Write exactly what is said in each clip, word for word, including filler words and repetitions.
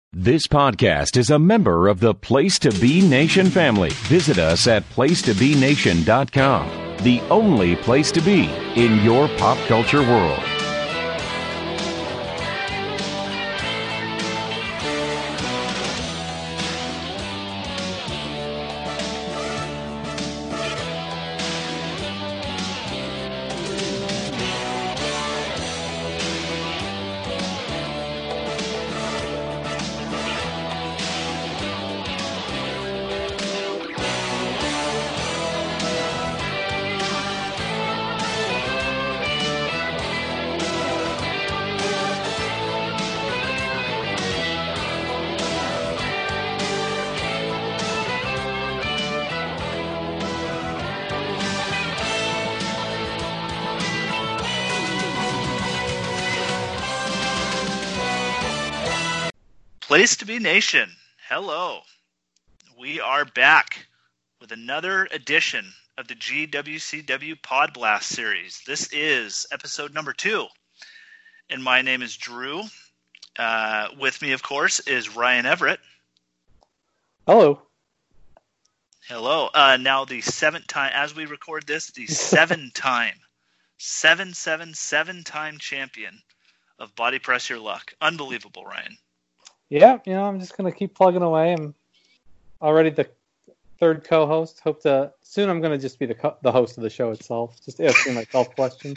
This podcast is a member of the Place to Be Nation family. Visit us at place to be nation dot com, the only place to be in your pop culture world. Place to Be Nation, hello. We are back with another edition of the G W C W Pod Blast series. This is episode number two, and my name is Drew. Uh, with me, of course, is Ryan Everett. Hello. Hello. Uh, now the seventh time, as we record this, the seven-time, seven, seven, seven-time champion of Body Press Your Luck. Unbelievable, Ryan. Yeah, you know, I'm just going to keep plugging away. I'm already the third co-host. Hope to soon I'm going to just be the co- the host of the show itself, just asking myself questions.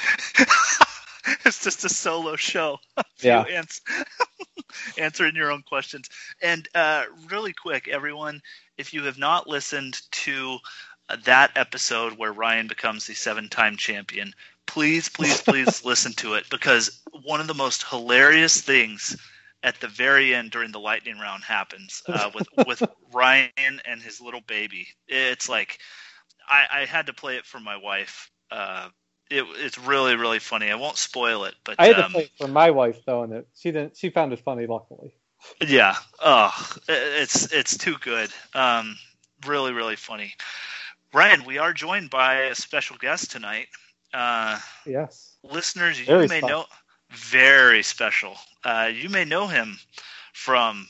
It's just a solo show. Yeah. Ans- answering your own questions. And uh, really quick, everyone, if you have not listened to uh, that episode where Ryan becomes the seven-time champion, please, please, please listen to it, because one of the most hilarious things at the very end during the lightning round happens uh, with with Ryan and his little baby. It's like I, I had to play it for my wife. Uh, it, it's really really funny. I won't spoil it, but I had to um, play it for my wife though, and it, she didn't. She found it funny, luckily. Yeah. Oh, it's it's too good. Um, really really funny. Ryan, we are joined by a special guest tonight. Uh, yes. Listeners, you Very may special. know. Very special. Uh, you may know him from,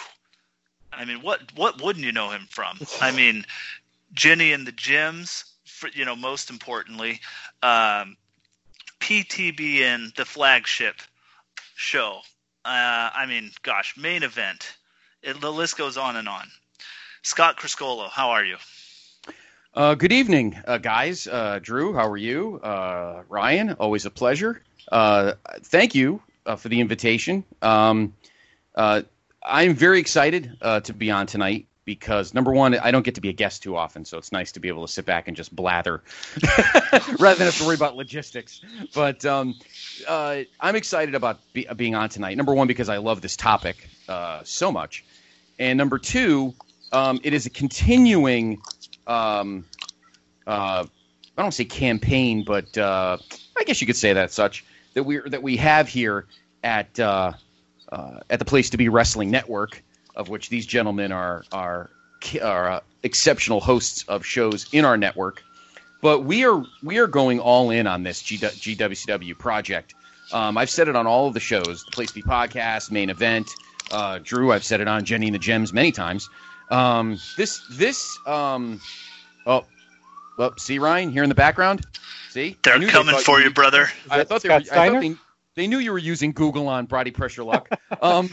I mean, what what wouldn't you know him from? I mean, Jenny and the Gyms, for, you know, most importantly, um, P T B N, the flagship show. Uh, I mean, gosh, main event. It, the list goes on and on. Scott Criscolo, how are you? Uh, good evening, uh, guys. Uh, Drew, how are you? Uh, Ryan, always a pleasure. Uh, thank you uh, for the invitation. Um, uh, I'm very excited uh, to be on tonight because, number one, I don't get to be a guest too often, so it's nice to be able to sit back and just blather rather than have to worry about logistics. But um, uh, I'm excited about be- being on tonight. Number one, because I love this topic uh, so much. And number two, um, it is a continuing um, uh, I don't say campaign, but uh, I guess you could say that such, that we that we have here at uh, uh, at the Place to Be Wrestling Network, of which these gentlemen are are, are uh, exceptional hosts of shows in our network. But we are we are going all in on this G- GWCW project. Um, I've said it on all of the shows, the Place to Be podcast, main event. Uh, Drew, I've said it on Jenny and the Gems many times. Um, this this um, oh. Well, see, Ryan, here in the background? See? They're coming they for you, you, brother. I thought, they, were, I Scott thought Steiner? they, they knew you were using Google on Body Pressure Luck. um,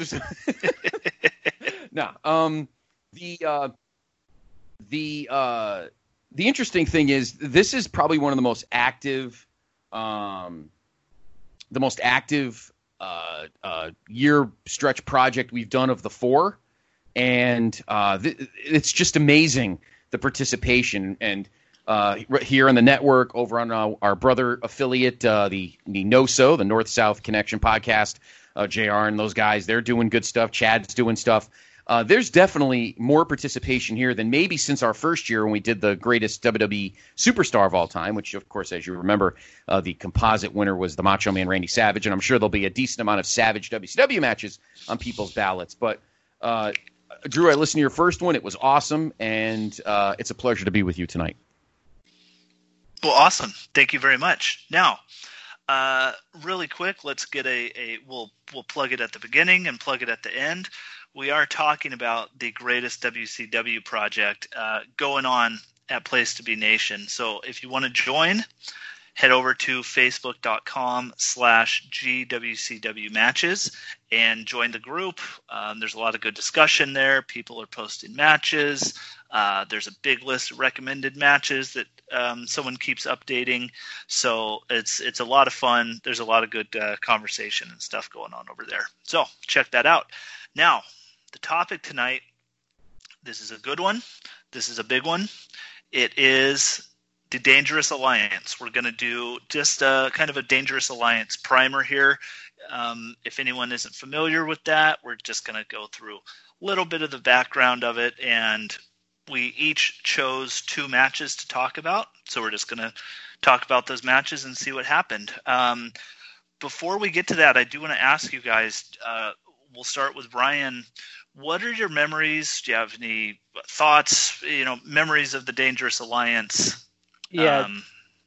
no, um, the uh, the uh, the interesting thing is this is probably one of the most active, um, the most active uh, uh, year stretch project we've done of the four, and uh, th- it's just amazing the participation and. Uh, here on the network, over on our, our brother affiliate, uh, the, the NOSO, the North-South Connection podcast, uh, J R and those guys, they're doing good stuff. Chad's doing stuff. Uh, there's definitely more participation here than maybe since our first year when we did the greatest W W E superstar of all time, which, of course, as you remember, uh, the composite winner was the Macho Man Randy Savage, and I'm sure there'll be a decent amount of Savage W C W matches on people's ballots. But, uh, Drew, I listened to your first one. It was awesome, and uh, it's a pleasure to be with you tonight. Well, awesome. Thank you very much. Now, uh, really quick, let's get a, a we'll we'll plug it at the beginning and plug it at the end. we are talking about the greatest W C W project uh, going on at Place to Be Nation. So if you want to join, head over to facebook.com slash GWCW matches and join the group. Um, there's a lot of good discussion there. People are posting matches. Uh, there's a big list of recommended matches that um, someone keeps updating. So it's it's a lot of fun. There's a lot of good uh, conversation and stuff going on over there. So check that out. Now, the topic tonight, this is a good one. This is a big one. It is the Dangerous Alliance. We're going to do just a kind of a Dangerous Alliance primer here. Um, if anyone isn't familiar with that, we're just going to go through a little bit of the background of it, and we each chose two matches to talk about. So we're just going to talk about those matches and see what happened. Um, before we get to that, I do want to ask you guys, uh, we'll start with Brian. What are your memories? Do you have any thoughts, you know, memories of the Dangerous Alliance? Yeah. Um,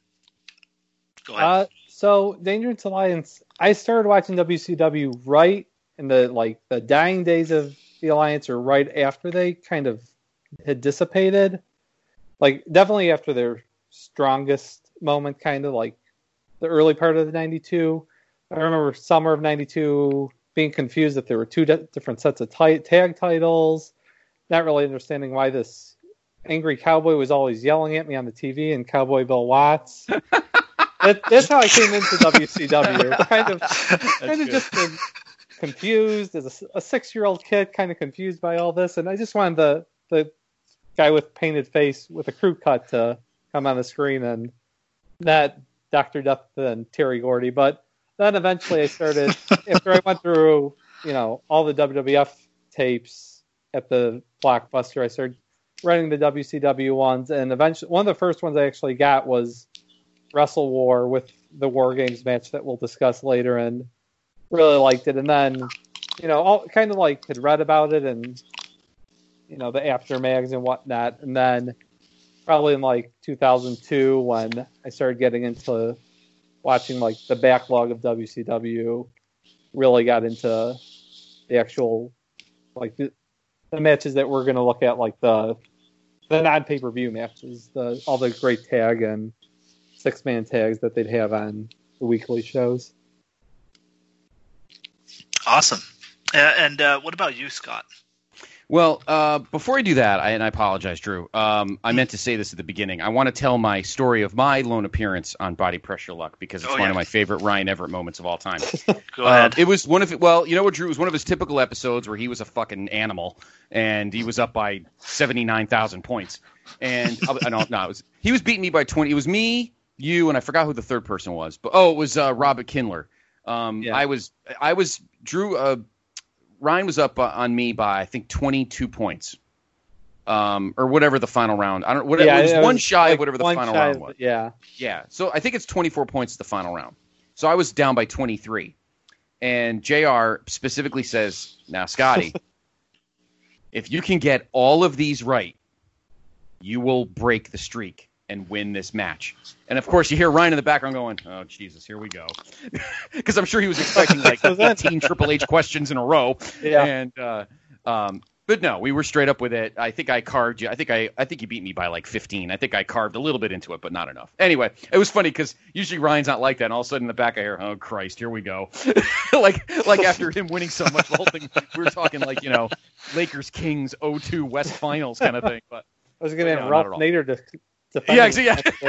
go ahead. Uh, so Dangerous Alliance, I started watching W C W right in the like the dying days of the Alliance, or right after they kind of had dissipated. Like definitely after their strongest moment, kind of like the early part of the ninety-two. I remember summer of ninety-two being confused that there were two de- different sets of t- tag titles, not really understanding why this angry cowboy was always yelling at me on the T V, and Cowboy Bill Watts. that, that's how I came into W C W. Kind of, kind of just been confused as a, a six-year-old kid, kind of confused by all this, and I just wanted the the guy with painted face with a crew cut to come on the screen, and not Doctor Death and Terry Gordy. But then eventually I started, after I went through, you know, all the W W F tapes at the Blockbuster, I started running the W C W ones, and eventually one of the first ones I actually got was Wrestle War with the War Games match that we'll discuss later, and really liked it. And then, you know, all kind of like had read about it and, you know, the after mags and whatnot. And then probably in like two thousand two, when I started getting into watching like the backlog of W C W, really got into the actual like the, the matches that we're going to look at, like the the non pay per view matches, the all the great tag and six man tags that they'd have on the weekly shows. Awesome. Uh, and uh, what about you, Scott? Well, uh, before I do that, I, and I apologize, Drew, um, I meant to say this at the beginning. I want to tell my story of my lone appearance on Body Pressure Luck, because it's oh, one yeah. of my favorite Ryan Everett moments of all time. Go ahead. Uh, it was one of it. Well, you know what, Drew? It was one of his typical episodes where he was a fucking animal, and he was up by seventy-nine thousand points. And I don't know, it was, he was beating me by twenty. It was me, you, and I forgot who the third person was. But oh, it was uh, Robert Kindler. Um, Yeah. I was, I was Drew. Uh, Ryan was up uh, on me by I think twenty-two points, um, or whatever the final round. I don't. Whatever, Yeah, it was it one was shy like of whatever the one final shy round of- was. Yeah. Yeah. So I think it's twenty-four points the final round. So I was down by twenty-three, and J R specifically says, "Now, Scotty, if you can get all of these right, you will break the streak and win this match." And of course, you hear Ryan in the background going, "Oh Jesus, here we go," because I'm sure he was expecting like eighteen Triple H questions in a row. Yeah. And uh, um, but no, we were straight up with it. I think I carved you. I think I I think you beat me by like fifteen. I think I carved a little bit into it, but not enough. Anyway, it was funny because usually Ryan's not like that. And all of a sudden in the back I hear, "Oh Christ, here we go." like like after him winning so much, the whole thing, we were talking like, you know, Lakers Kings oh two West Finals kind of thing. But I was going to No, have not at Ralph all. Nader to defend. Yeah, him. exactly.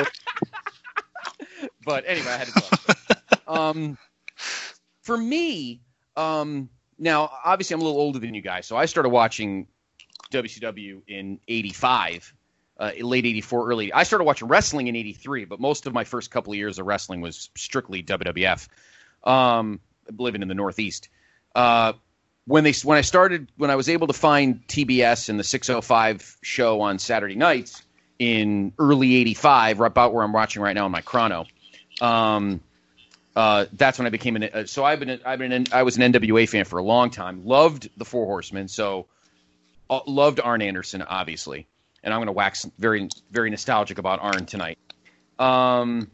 But anyway, I had to go. Um, for me, um, now obviously I'm a little older than you guys, so I started watching W C W in eighty-five, uh, late eighty-four, early. I started watching wrestling in eighty-three, but most of my first couple of years of wrestling was strictly W W F. Um, living in the Northeast. Uh, when they when I started when I was able to find T B S and the six oh five show on Saturday nights in early eighty-five, right about where I'm watching right now in my chrono. Um, uh, that's when I became an. Uh, so I've been. I've been. An, I was an N W A fan for a long time. Loved the Four Horsemen. So uh, loved Arn Anderson, obviously. And I'm going to wax very, very nostalgic about Arn tonight. Um,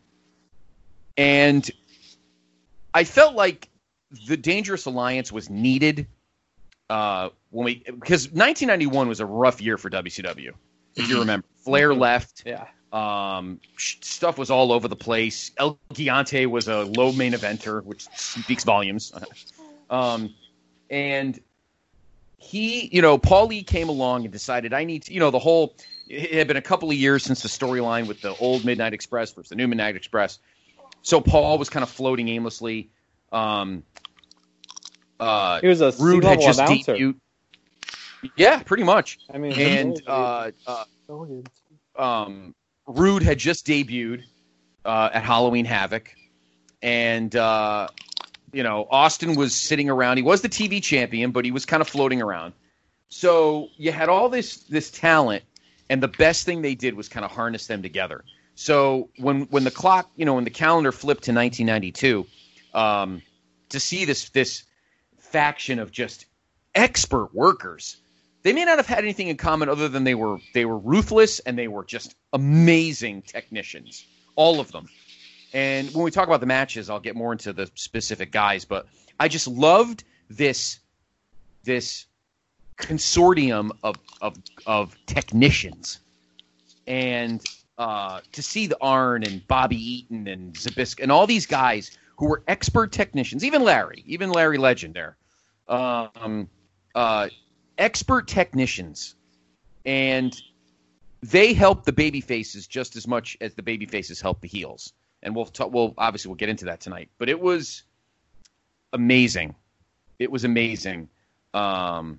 and I felt like the Dangerous Alliance was needed. uh, when we because nineteen ninety-one was a rough year for W C W, if you remember. Flair Mhm. left. Yeah. Um, sh- stuff was all over the place. El Gigante was a low main eventer, which speaks volumes. um, and he, you know, Paul Lee came along and decided I need to, you know, the whole. It had been a couple of years since the storyline with the old Midnight Express versus the new Midnight Express. So Paul was kind of floating aimlessly. Um, uh, He was a Rude had C-level just announcer. debuted. Yeah, pretty much. I mean, And so uh, uh, so good. um, Rude had just debuted uh, at Halloween Havoc, and uh, you know Austin was sitting around. He was the T V champion, but he was kind of floating around. So you had all this this talent, and the best thing they did was kind of harness them together. So when when the clock, you know, when the calendar flipped to nineteen ninety-two, um, to see this this faction of just expert workers. They may not have had anything in common other than they were they were ruthless and they were just amazing technicians, all of them. And when we talk about the matches, I'll get more into the specific guys, but I just loved this this consortium of of, of technicians, and uh, to see the Arn and Bobby Eaton and Zabisco and all these guys who were expert technicians, even Larry, even Larry Legend there. Um, uh, expert technicians, and they help the baby faces just as much as the baby faces help the heels. And we'll talk, we'll obviously we'll get into that tonight, but it was amazing. It was amazing. Um,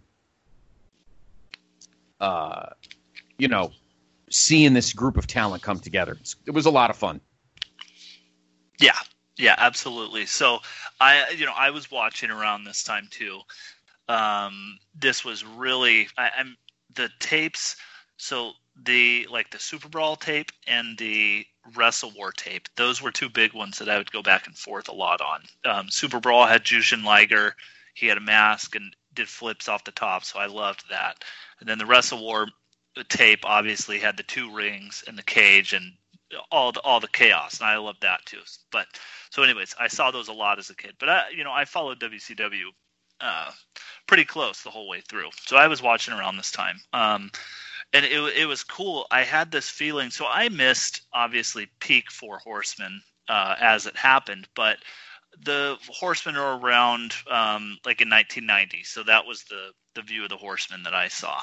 uh, you know, seeing this group of talent come together. It's, it was a lot of fun. Yeah, yeah, absolutely. So I, you know, I was watching around this time too. Um, this was really, I, I'm the tapes. So the like the Super Brawl tape and the Wrestle War tape. Those were two big ones that I would go back and forth a lot on. Um, Super Brawl had Jushin Liger. He had a mask and did flips off the top, so I loved that. And then the Wrestle War tape obviously had the two rings and the cage and all the all the chaos, and I loved that too. But so, anyways, I saw those a lot as a kid. But I, you know, I followed W C W uh, pretty close the whole way through. So I was watching around this time, um, and it it was cool. I had this feeling. So I missed obviously peak Four Horsemen uh, as it happened, but the Horsemen are around um, like in nineteen ninety. So that was the the view of the Horsemen that I saw.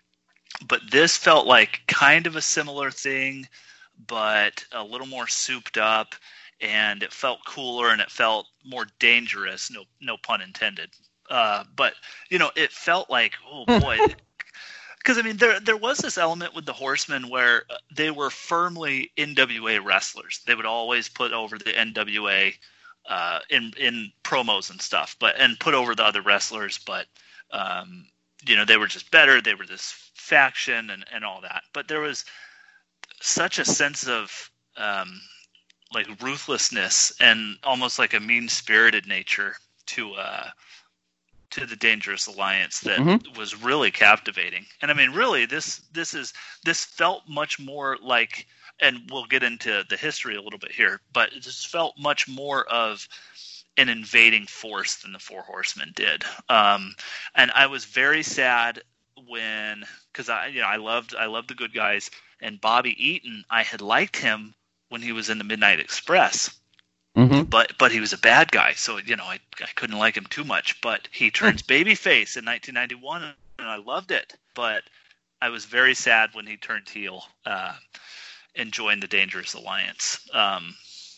But this felt like kind of a similar thing, but a little more souped up, and it felt cooler and it felt more dangerous. No, no pun intended. Uh, but you know, it felt like, oh boy, because I mean, there there was this element with the Horsemen where they were firmly N W A wrestlers. They would always put over the N W A uh, in in promos and stuff, but and put over the other wrestlers. But um, you know, they were just better. They were this faction and, and all that. But there was such a sense of um, like ruthlessness and almost like a mean-spirited nature to uh, to the Dangerous Alliance that Mm-hmm. was really captivating. And I mean, really, this this is this felt much more like, and we'll get into the history a little bit here, but it just felt much more of an invading force than the Four Horsemen did. Um, and I was very sad when, because I, you know, I loved I loved the Good Guys. And Bobby Eaton, I had liked him when he was in the Midnight Express, Mm-hmm. but but he was a bad guy, so you know I I couldn't like him too much. But he turns babyface in nineteen ninety-one, and I loved it. But I was very sad when he turned heel uh, and joined the Dangerous Alliance. Um,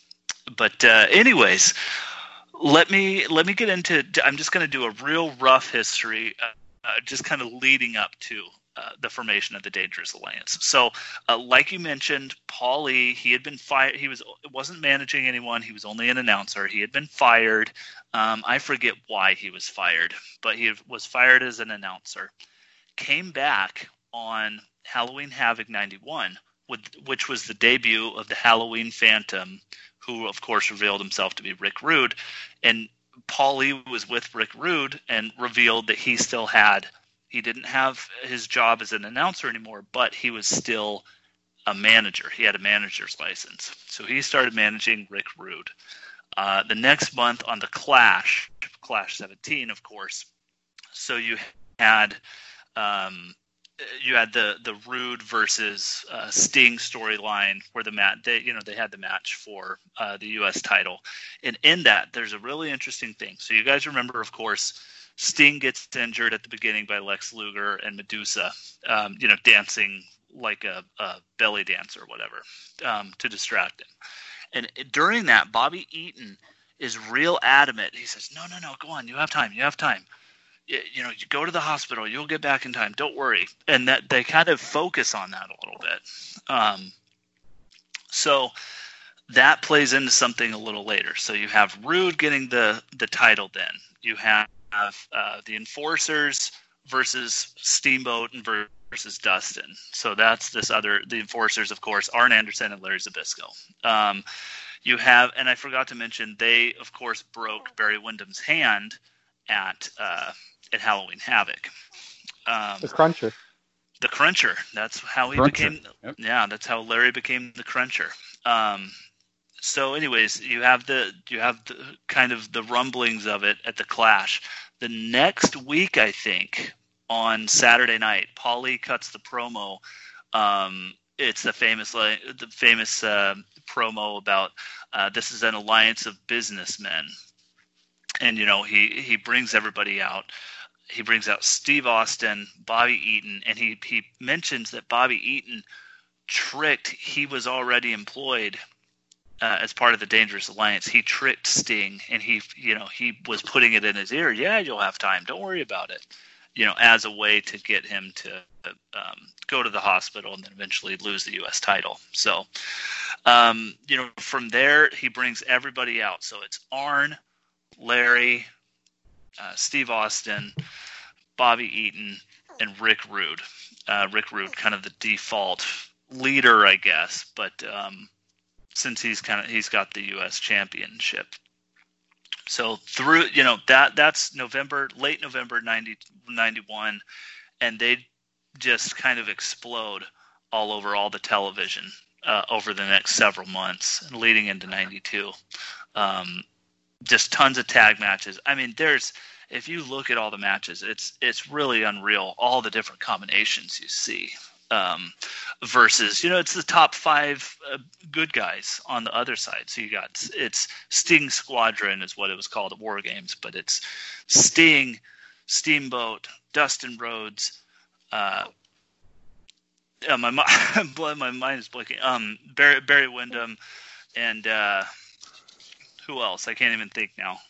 but uh, anyways, let me let me get into. I'm just going to do a real rough history, uh, uh, just kind of leading up to Uh, the formation of the Dangerous Alliance. So, uh, like you mentioned, Paul Lee, he had been fired. He was wasn't managing anyone. He was only an announcer. He had been fired. Um, I forget why he was fired, but he was fired as an announcer. Came back on Halloween Havoc ninety-one, with, which was the debut of the Halloween Phantom, who, of course, revealed himself to be Rick Rude. And Paul Lee was with Rick Rude and revealed that he still had He didn't have his job as an announcer anymore, but he was still a manager. He had a manager's license. So he started managing Rick Rude. Uh, the next month on the Clash, Clash seventeen, of course. So you had um, you had the the Rude versus uh, Sting storyline where the mat they you know they had the match for uh, the U S title, and in that there's a really interesting thing. So you guys remember, of course, Sting gets injured at the beginning by Lex Luger and Medusa, um, you know, dancing like a, a belly dancer or whatever um, to distract him. And during that, Bobby Eaton is real adamant. He says, "No, no, no, go on. You have time. You have time. You, you know, you go to the hospital. You'll get back in time. Don't worry." And that they kind of focus on that a little bit. Um, so that plays into something a little later. So you have Rude getting the the title. Then you have uh, the Enforcers versus Steamboat and versus Dustin. So that's this other, the Enforcers, of course, Arn Anderson and Larry Zbyszko. Um, you have, and I forgot to mention, they, of course, broke Barry Windham's hand at uh, at Halloween Havoc. Um, the Cruncher. The Cruncher. That's how he Cruncher. became, Yep. yeah, that's how Larry became the Cruncher. Um, so anyways, you have the, you have the kind of the rumblings of it at the Clash. The next week, I think, on Saturday night, Paulie cuts the promo. Um, it's the famous, the famous uh, promo about uh, this is an alliance of businessmen, and you know he he brings everybody out. He brings out Steve Austin, Bobby Eaton, and he he mentions that Bobby Eaton tricked. He was already employed uh, as part of the Dangerous Alliance. He tricked Sting, and he you know he was putting it in his ear. Yeah, you'll have time. Don't worry about it. You know, as a way to get him to um, go to the hospital and then eventually lose the U S title. So, um, you know, from there he brings everybody out. So it's Arn, Larry, uh, Steve Austin, Bobby Eaton, and Rick Rude. Uh, Rick Rude, kind of the default leader, I guess, but um, since he's kind of he's got the U S championship. So through, you know, that that's November, late November ninety, ninety-one, and they just kind of explode all over all the television uh, over the next several months and leading into ninety-two. Um, just tons of tag matches. I mean, there's, if you look at all the matches, it's it's really unreal, all the different combinations you see. Um, versus, you know, it's the top five uh, good guys on the other side. So you got, it's Sting Squadron is what it was called at War Games, but it's Sting, Steamboat, Dustin Rhodes, uh, yeah, my, my mind is blanking, um, Barry, Barry Windham, and uh, who else? I can't even think now.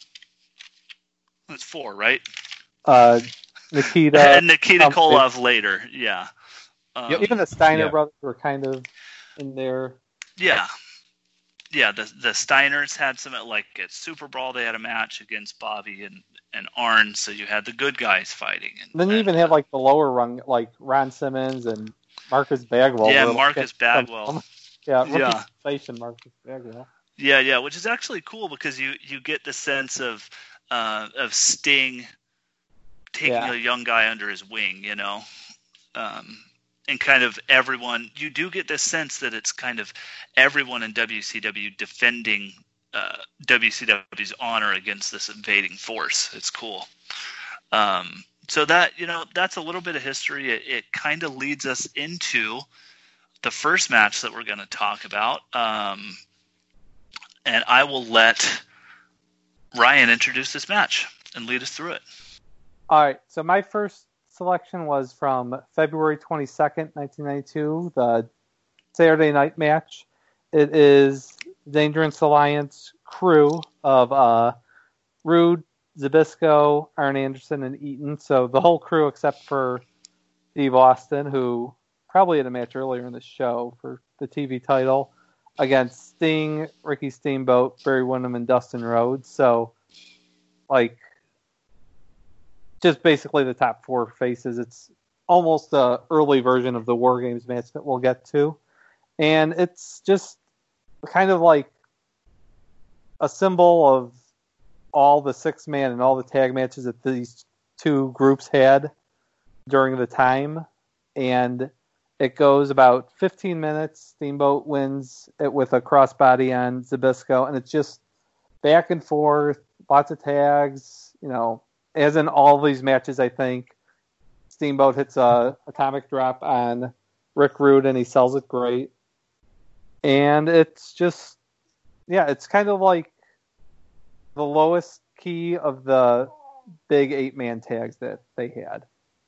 It's four, right? Uh, Nikita. and Nikita um, Koloff later, yeah. Um, Even the Steiner yeah. brothers were kind of in there. Yeah. Yeah, the the Steiners had some, like at Super Brawl, they had a match against Bobby and, and Arn, so you had the good guys fighting. And, And then you and, even had like the lower rung, like Ron Simmons and Marcus Bagwell. Yeah, were, like, Marcus some- Bagwell. yeah, rookie Yeah. sensation Marcus Bagwell. Yeah, yeah, which is actually cool because you, you get the sense of uh, of Sting taking Yeah. a young guy under his wing, you know, um, and kind of everyone. You do get this sense that it's kind of everyone in W C W defending uh, W C W's honor against this invading force. It's cool. Um, so that, you know, that's a little bit of history. It, it kind of leads us into the first match that we're going to talk about. Um, and I will let Ryan introduce this match and lead us through it. All right, so my first selection was from February twenty-second, nineteen ninety-two, the Saturday night match. It is Dangerous Alliance crew of uh, Rude, Zbyszko, Arn Anderson, and Eaton. So the whole crew except for Steve Austin, who probably had a match earlier in the show for the T V title, against Sting, Ricky Steamboat, Barry Windham, and Dustin Rhodes. So, like, just basically the top four faces. It's almost an early version of the War Games match that we'll get to. And it's just kind of like a symbol of all the six-man and all the tag matches that these two groups had during the time. And it goes about fifteen minutes. Steamboat wins it with a crossbody on Zbyszko. And it's just back and forth, lots of tags, you know, as in all these matches, I think. Steamboat hits a atomic drop on Rick Rude, and he sells it great. And it's just, yeah, it's kind of like the lowest key of the big eight-man tags that they had.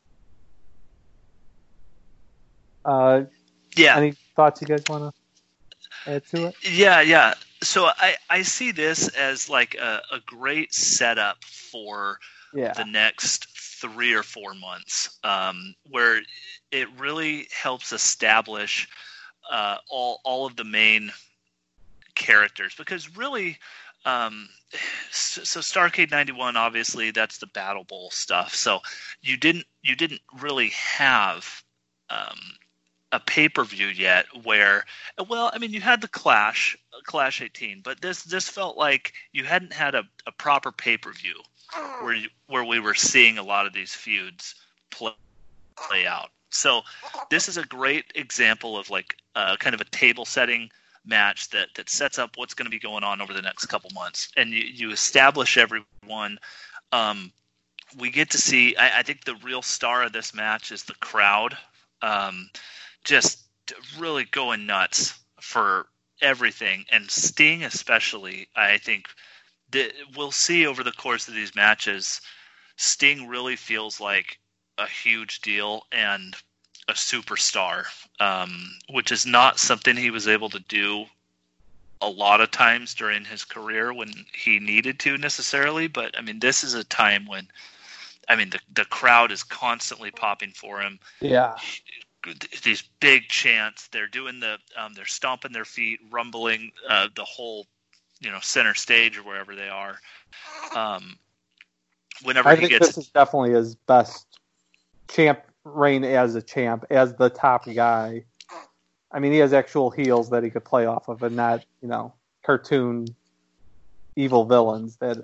Uh, yeah. Any thoughts you guys want to add to it? Yeah, yeah. So I, I see this as like a, a great setup for yeah. the next three or four months, um, where it really helps establish uh, all all of the main characters. Because really, um, so, so Starrcade ninety-one, obviously, that's the Battle Bowl stuff. So you didn't you didn't really have um, a pay-per-view yet where, well, I mean, you had the Clash, Clash eighteen, but this this felt like you hadn't had a, a proper pay-per-view where you, where we were seeing a lot of these feuds play, play out. So this is a great example of like uh, kind of a table-setting match that, that sets up what's going to be going on over the next couple months. And you, you establish everyone. Um, we get to see, I, I think the real star of this match is the crowd. Um, just really going nuts for everything. And Sting especially, I think that we'll see over the course of these matches, Sting really feels like a huge deal and a superstar, um, which is not something he was able to do a lot of times during his career when he needed to necessarily. But, I mean, this is a time when, I mean, the, the crowd is constantly popping for him. Yeah. These big chants, they're doing the, um, they're stomping their feet, rumbling uh, the whole, you know, center stage or wherever they are. Um, whenever I he think gets, this is definitely his best champ reign as a champ, as the top guy. I mean, he has actual heels that he could play off of, and not, you know, cartoon evil villains that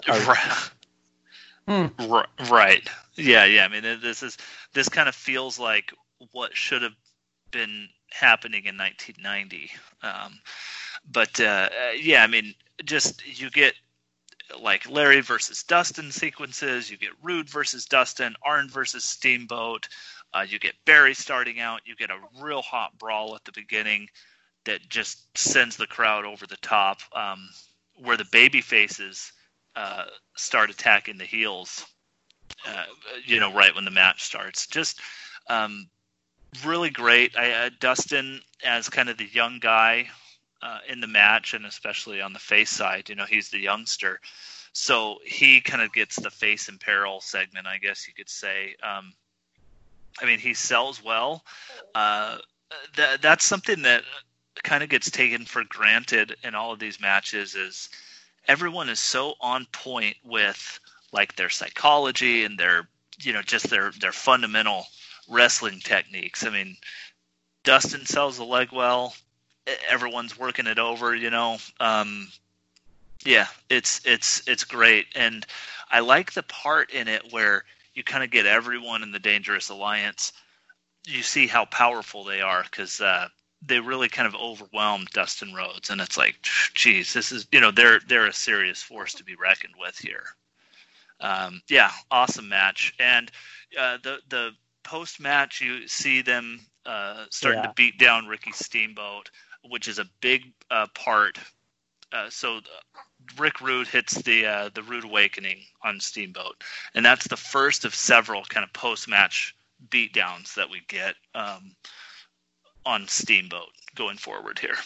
are. right. right. Yeah, yeah. I mean, this is this kind of feels like what should have been happening in nineteen ninety. Um, but uh, yeah, I mean, just you get like Larry versus Dustin sequences, you get Rude versus Dustin, Arn versus Steamboat, uh, you get Barry starting out, you get a real hot brawl at the beginning that just sends the crowd over the top, um, where the baby faces uh, start attacking the heels, uh, you know, right when the match starts. Just um, really great. I, uh, Dustin as kind of the young guy uh, in the match, and especially on the face side, you know, he's the youngster. So he kind of gets the face in peril segment, I guess you could say. Um, I mean, he sells well. Uh, th- that's something that kind of gets taken for granted in all of these matches is everyone is so on point with like their psychology and their, you know, just their, their fundamental wrestling techniques. I mean, Dustin sells the leg well. Everyone's working it over, you know. Um, yeah, it's it's it's great, and I like the part in it where you kind of get everyone in the Dangerous Alliance. You see how powerful they are because uh, they really kind of overwhelmed Dustin Rhodes, and it's like, geez, this is, you know, they're they're a serious force to be reckoned with here. Um, yeah, awesome match, and uh, the the post match you see them uh, starting Yeah. to beat down Ricky Steamboat, which is a big uh, part. Uh, so Rick Rude hits the uh, the Rude Awakening on Steamboat, and that's the first of several kind of post match beatdowns that we get um, on Steamboat going forward here.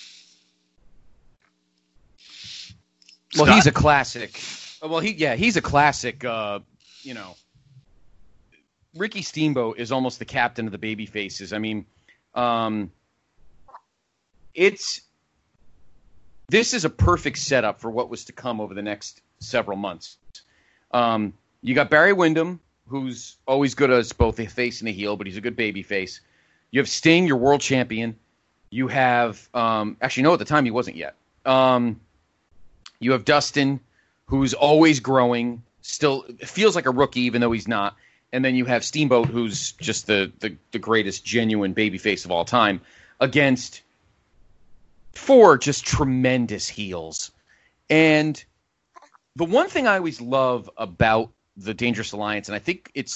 Well, Scott? he's a classic. Well, he yeah, he's a classic. Uh, you know, Ricky Steamboat is almost the captain of the baby faces. I mean, um, it's this is a perfect setup for what was to come over the next several months. Um, you got Barry Windham, who's always good as both a face and a heel, but he's a good baby face. You have Sting, your world champion. You have um, actually no, at the time he wasn't yet. Um, you have Dustin, who's always growing, still feels like a rookie even though he's not. And then you have Steamboat, who's just the the, the greatest genuine babyface of all time, against four just tremendous heels. And the one thing I always love about the Dangerous Alliance, and I think it's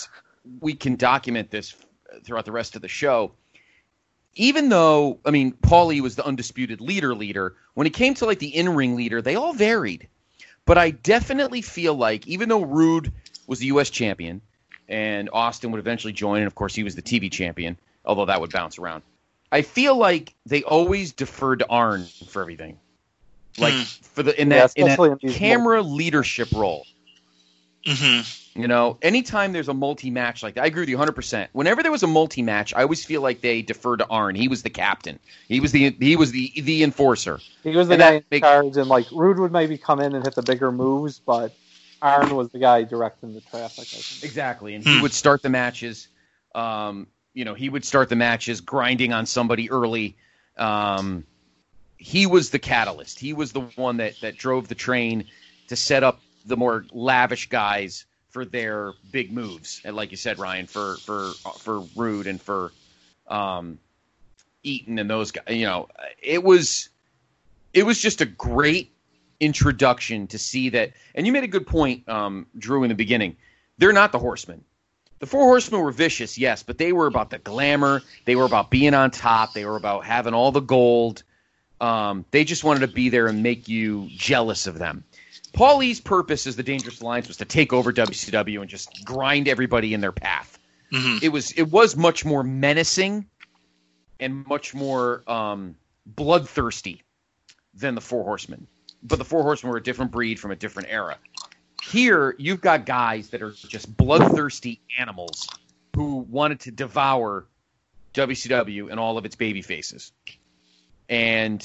we can document this throughout the rest of the show. Even though, I mean, Paulie was the undisputed leader leader, when it came to like the in-ring leader, they all varied. But I definitely feel like, even though Rude was the U S champion and Austin would eventually join, and of course he was the T V champion, although that would bounce around, I feel like they always deferred to Arn for everything. Like for the in that, yeah, in that in camera moments. Leadership role. Mm-hmm. You know, anytime there's a multi-match like that, I agree with you one hundred percent. Whenever there was a multi-match, I always feel like they deferred to Arn. He was the captain. He was the he was the the enforcer. He was the and guy in make, charge, and like Rude would maybe come in and hit the bigger moves, but Arn was the guy directing the traffic. I think. Exactly, and he would start the matches. Um, you know, he would start the matches grinding on somebody early. Um, he was the catalyst. He was the one that that drove the train to set up the more lavish guys for their big moves, and like you said, Ryan, for for for Rude and for um, Eaton and those guys, you know, it was it was just a great introduction to see that. And you made a good point, um, Drew, in the beginning. They're not the Horsemen. The Four Horsemen were vicious, yes, but they were about the glamour. They were about being on top. They were about having all the gold. Um, they just wanted to be there and make you jealous of them. Paulie's purpose as the Dangerous Alliance was to take over W C W and just grind everybody in their path. Mm-hmm. It was it was much more menacing and much more um, bloodthirsty than the Four Horsemen. But the Four Horsemen were a different breed from a different era. Here, you've got guys that are just bloodthirsty animals who wanted to devour W C W and all of its baby faces. And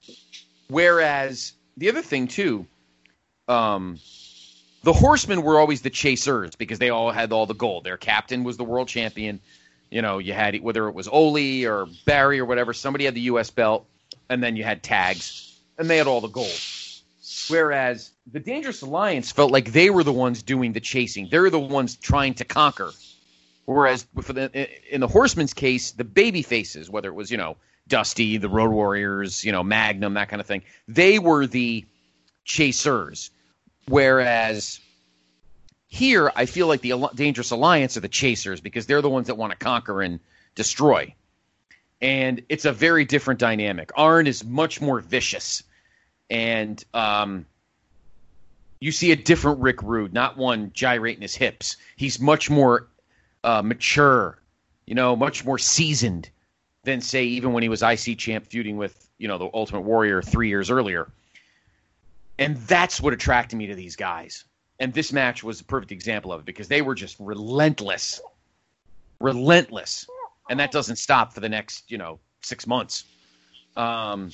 whereas the other thing, too, Um, the Horsemen were always the chasers because they all had all the gold. Their captain was the world champion. You know, you had, whether it was Ole or Barry or whatever, somebody had the U S belt, and then you had tags, and they had all the gold. Whereas the Dangerous Alliance felt like they were the ones doing the chasing. They're the ones trying to conquer. Whereas for the, in the Horsemen's case, the baby faces, whether it was, you know, Dusty, the Road Warriors, you know, Magnum, that kind of thing, they were the chasers. Whereas here, I feel like the Dangerous Alliance are the chasers because they're the ones that want to conquer and destroy. And it's a very different dynamic. Arn is much more vicious. And um, you see a different Rick Rude, not one gyrating his hips. He's much more uh, mature, you know, much more seasoned than, say, even when he was I C champ feuding with, you know, the Ultimate Warrior three years earlier. And that's what attracted me to these guys. And this match was a perfect example of it because they were just relentless. Relentless. And that doesn't stop for the next, you know, six months. Um,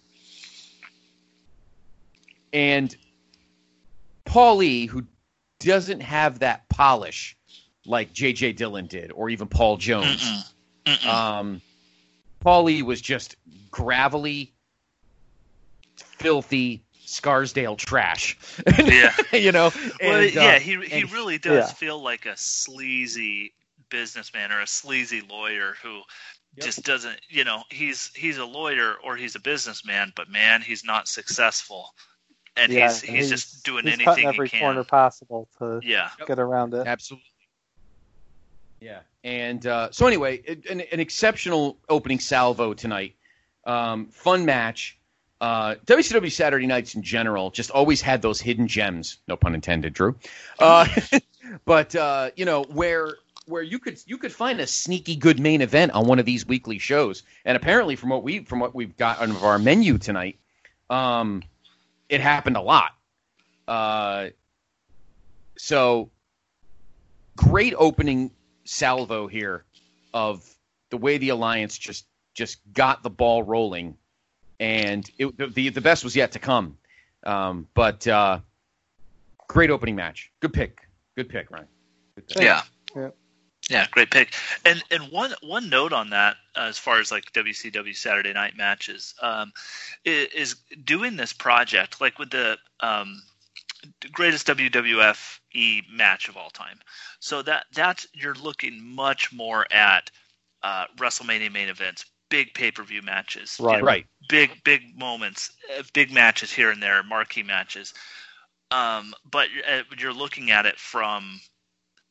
and Paulie, who doesn't have that polish like J J Dillon did or even Paul Jones. Mm-mm. Mm-mm. Um, Paulie was just gravelly, filthy, Scarsdale trash. Yeah. You know? Well, and, yeah, uh, he he and, really does yeah. feel like a sleazy businessman or a sleazy lawyer who Yep. just doesn't, you know, he's he's a lawyer or he's a businessman, but man, he's not successful. And Yeah, he's, he's just doing he's anything cutting every he can. corner possible to Yeah. get around it. Absolutely. Yeah. And uh, so anyway, it, an, an exceptional opening salvo tonight. Um, fun match. Uh, W C W Saturday nights in general just always had those hidden gems. No pun intended, Drew. Uh, but uh, you know where where you could you could find a sneaky good main event on one of these weekly shows. And apparently, from what we from what we've got on our menu tonight, um, it happened a lot. Uh, so great opening salvo here of the way the Alliance just just got the ball rolling. And it, the the best was yet to come. Um, but uh, great opening match. Good pick. Good pick, Ryan. Good pick. Yeah. Yeah. Yeah, great pick. And and one one note on that, uh, as far as like W C W Saturday Night matches, um, is, is doing this project like with the um, greatest W W F E match of all time. So that that's you're looking much more at uh, WrestleMania main events, big pay-per-view matches, Right. you know, Right. big big moments, uh, big matches here and there, marquee matches. Um, but uh, you're looking at it from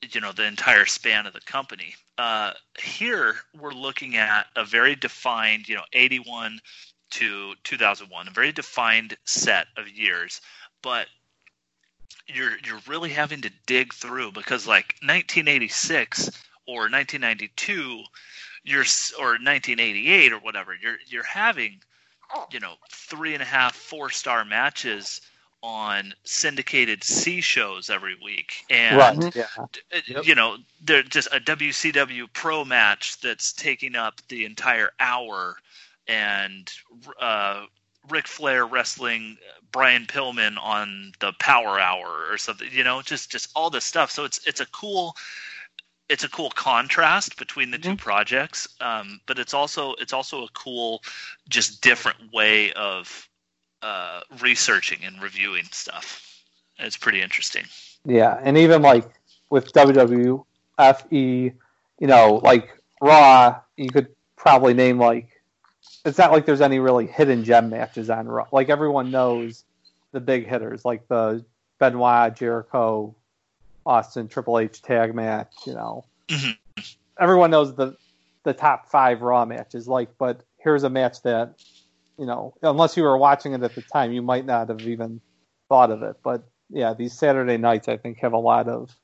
you know, the entire span of the company. Uh, here we're looking at a very defined, you know, eighty-one to two thousand one, a very defined set of years, but you're you're really having to dig through, because like nineteen eighty-six or nineteen ninety-two, you're or nineteen eighty-eight or whatever, you're you're having, you know, three and a half, four star matches on syndicated C shows every week, and Right, yeah. you know, they're just a W C W Pro match that's taking up the entire hour, and uh, Ric Flair wrestling Brian Pillman on the Power Hour or something. You know, just just all this stuff. So it's it's a cool it's a cool contrast between the mm-hmm. two projects, um, but it's also it's also a cool, just different way of uh, researching and reviewing stuff. It's pretty interesting. Yeah, and even like with W W F E, you know, like Raw, you could probably name like, it's not like there's any really hidden gem matches on Raw. Like everyone knows the big hitters, like the Benoit, Jericho, Austin, Triple H tag match. You know, mm-hmm. everyone knows the the top five Raw matches. Like, but here's a match that, you know, unless you were watching it at the time, you might not have even thought of it. But yeah, these Saturday nights, I think, have a lot of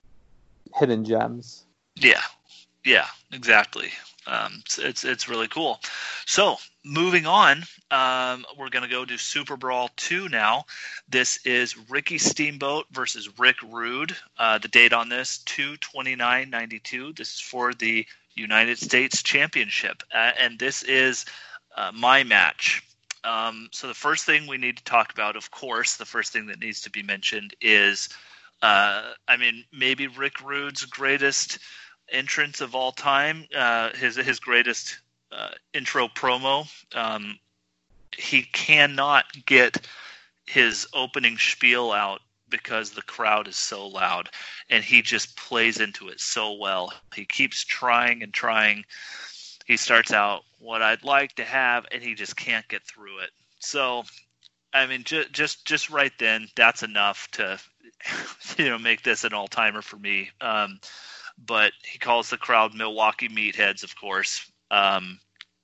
hidden gems. Yeah, yeah, exactly. Um, it's, it's it's really cool. So moving on, um, we're going to go to Super Brawl two now. This is Ricky Steamboat versus Rick Rude. Uh, the date on this, two twenty-nine ninety-two. This is for the United States Championship, uh, and this is uh, my match. Um, so the first thing we need to talk about, of course, the first thing that needs to be mentioned is, uh, I mean, maybe Rick Rude's greatest entrance of all time, uh, his his greatest uh, intro promo. Um, he cannot get his opening spiel out because the crowd is so loud, and he just plays into it so well. He keeps trying and trying. He starts out, what I'd like to have, and he just can't get through it. So, I mean, ju- just just right then, that's enough to, you know, make this an all-timer for me. Um, but he calls the crowd Milwaukee Meatheads, of course. Um,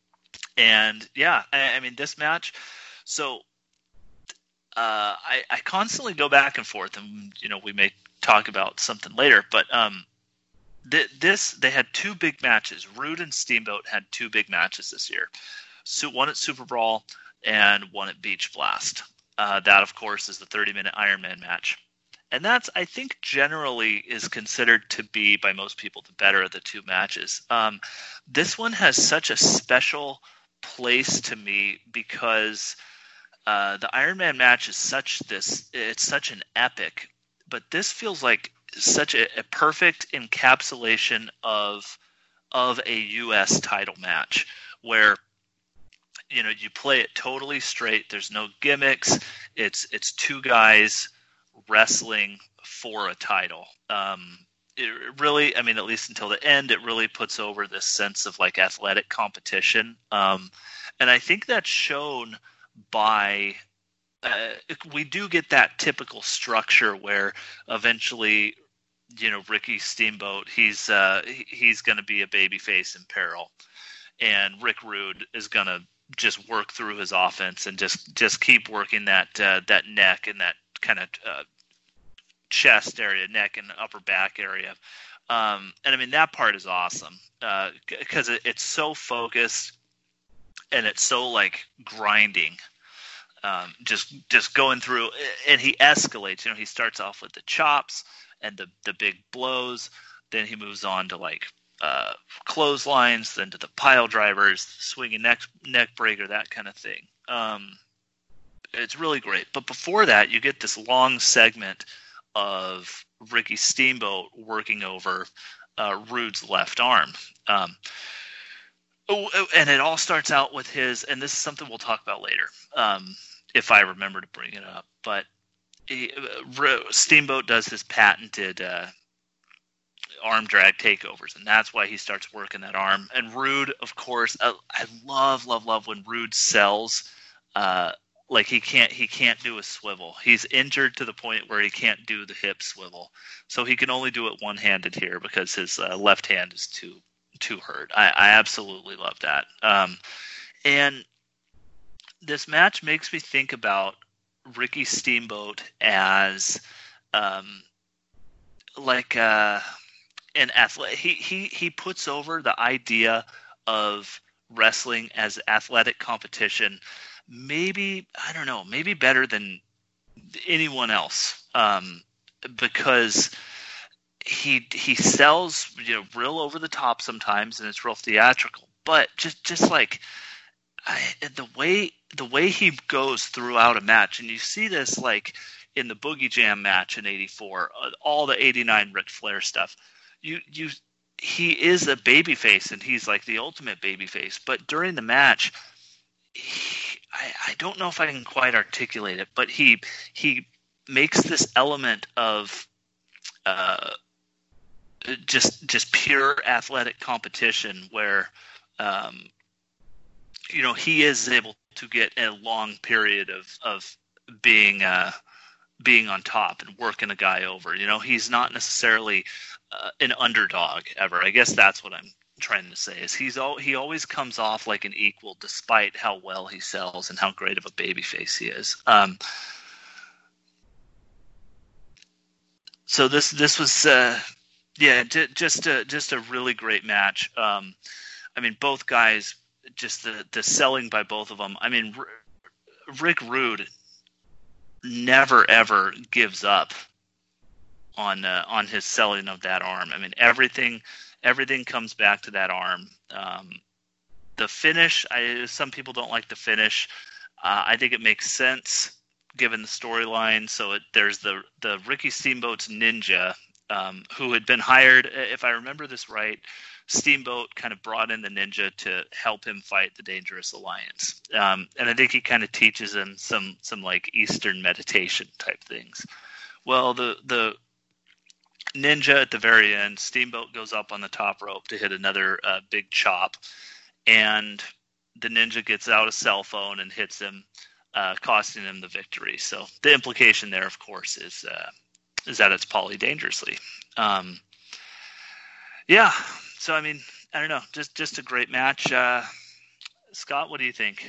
and yeah, I, I mean, this match, so uh, I, I constantly go back and forth, and, you know, we may talk about something later, but um, th- this, they had two big matches. Rude and Steamboat had two big matches this year. So one at Super Brawl and one at Beach Blast. Uh, that, of course, is the thirty-minute Iron Man match. And that's, I think, generally is considered to be, by most people, the better of the two matches. Um, this one has such a special place to me because uh, the Iron Man match is such this, it's such an epic, but this feels like such a, a perfect encapsulation of of a U S title match where, you know, you play it totally straight. There's no gimmicks. It's it's two guys wrestling for a title. Um, it really, I mean, at least until the end, it really puts over this sense of like athletic competition. Um, and I think that's shown by, uh, we do get that typical structure where eventually, you know, Ricky Steamboat, he's, uh, he's going to be a babyface in peril, and Rick Rude is going to just work through his offense and just, just keep working that, uh, that neck and that kind of uh, chest area, neck and upper back area. Um, and I mean, that part is awesome because uh, it, it's so focused and it's so like grinding, um, just, just going through, and he escalates, you know, he starts off with the chops and the, the big blows. Then he moves on to like uh, clotheslines, then to the pile drivers, swinging neck, neck breaker, that kind of thing. Um, It's really great. But before that, you get this long segment of Ricky Steamboat working over uh, Rude's left arm. Um, oh, and it all starts out with his, and this is something we'll talk about later, um, if I remember to bring it up. But he, uh, Steamboat does his patented uh, arm drag takeovers, and that's why he starts working that arm. And Rude, of course, I, I love, love, love when Rude sells uh, Like he can't he can't do a swivel. He's injured to the point where he can't do the hip swivel, so he can only do it one-handed here because his uh, left hand is too too hurt. I, I absolutely love that. Um, and this match makes me think about Ricky Steamboat as um, like uh, an athlete. He he he puts over the idea of wrestling as athletic competition. Maybe, I don't know, maybe better than anyone else, um, because he he sells, you know, real over the top sometimes, and it's real theatrical. But just just like I, the way the way he goes throughout a match, and you see this like in the Boogie Jam match in eighty-four, uh, all the eighty-nine Ric Flair stuff. You you he is a babyface, and he's like the ultimate babyface. But during the match, He, I, I don't know if I can quite articulate it, but he he makes this element of uh, just just pure athletic competition where um, you know he is able to get a long period of of being uh, being on top and working a guy over. You know, he's not necessarily uh, an underdog ever. I guess that's what I'm trying to say is he's all, he always comes off like an equal despite how well he sells and how great of a babyface he is. Um, so this this was uh, yeah j- just a, just a really great match. Um, I mean both guys, just the the selling by both of them. I mean R- Rick Rude never ever gives up on uh, on his selling of that arm. I mean everything. Everything comes back to that arm. Um, the finish, I, some people don't like the finish. Uh, I think it makes sense given the storyline. So it, there's the the Ricky Steamboat's ninja um, who had been hired. If I remember this right, Steamboat kind of brought in the ninja to help him fight the Dangerous Alliance. Um, and I think he kind of teaches him some some like Eastern meditation type things. Well, the the ninja at the very end, Steamboat goes up on the top rope to hit another uh, big chop, and the ninja gets out a cell phone and hits him, uh, costing him the victory. So the implication there, of course, is uh, is that it's Paulie Dangerously. Um, yeah, so I mean, I don't know, just just a great match. Uh, Scott, what do you think?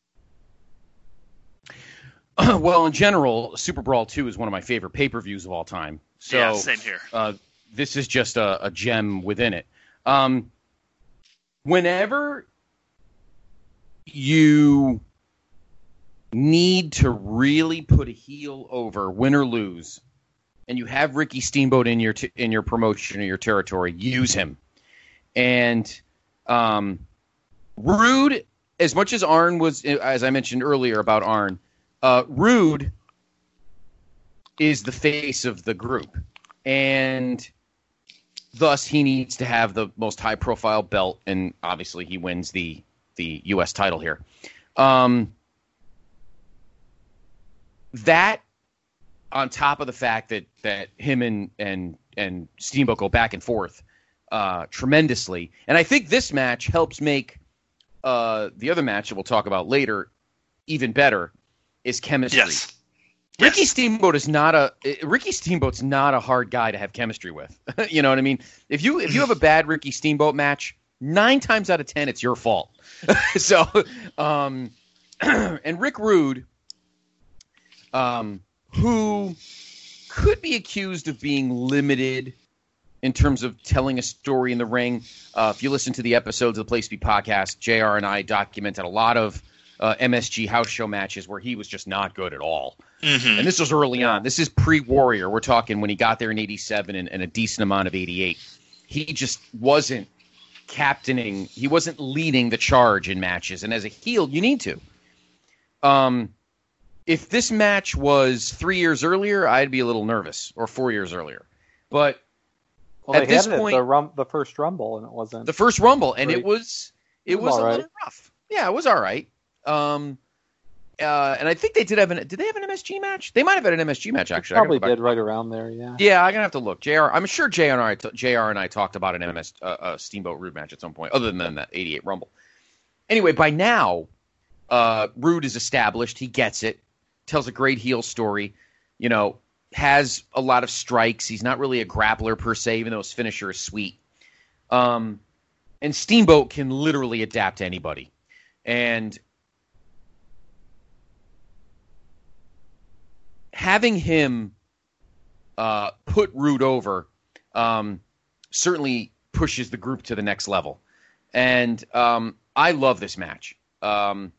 Well, in general, Super Brawl two is one of my favorite pay-per-views of all time. So, yeah, same here. Uh, this is just a, a gem within it. Um, whenever you need to really put a heel over, win or lose, and you have Ricky Steamboat in your t- in your promotion or your territory, use him. And um, Rude, as much as Arn was, as I mentioned earlier about Arn, uh, Rude is the face of the group, and thus he needs to have the most high-profile belt, and obviously he wins the the U S title here. Um, that, on top of the fact that that him and and and Steamboat go back and forth uh, tremendously, and I think this match helps make uh, the other match that we'll talk about later even better, is chemistry. Yes. Ricky Yes. Steamboat is not a Ricky Steamboat's not a hard guy to have chemistry with. You know what I mean? If you if you have a bad Ricky Steamboat match, nine times out of ten it's your fault. so, um, and Rick Rude, um, who could be accused of being limited in terms of telling a story in the ring. Uh, if you listen to the episodes of the Place to Be podcast, J R and I documented a lot of uh, M S G house show matches where he was just not good at all. Mm-hmm. And this was early on. This is pre-Warrior. We're talking when he got there in eighty-seven and, and a decent amount of eighty-eight. He just wasn't captaining. He wasn't leading the charge in matches. And as a heel, you need to. Um, if this match was three years earlier, I'd be a little nervous, or four years earlier. But well, at they this had it point, at the, rum, the first Rumble, and it wasn't the first Rumble, and Right. it was it, It was was, all a right. little rough. Yeah, it was all right. Um, uh, and I think they did have an. Did they have an M S G match? They might have had an M S G match actually. I gotta probably go back. did right around there. Yeah. Yeah, I'm gonna have to look. J R, I'm sure J R and I, t- J R and I talked about an M S uh, uh, Steamboat Rude match at some point, other than that eighty-eight Rumble. Anyway, by now, uh, Rude is established. He gets it. Tells a great heel story. You know, has a lot of strikes. He's not really a grappler per se, even though his finisher is sweet. Um, and Steamboat can literally adapt to anybody. And having him uh, put Rude over um, certainly pushes the group to the next level. And um, I love this match, um,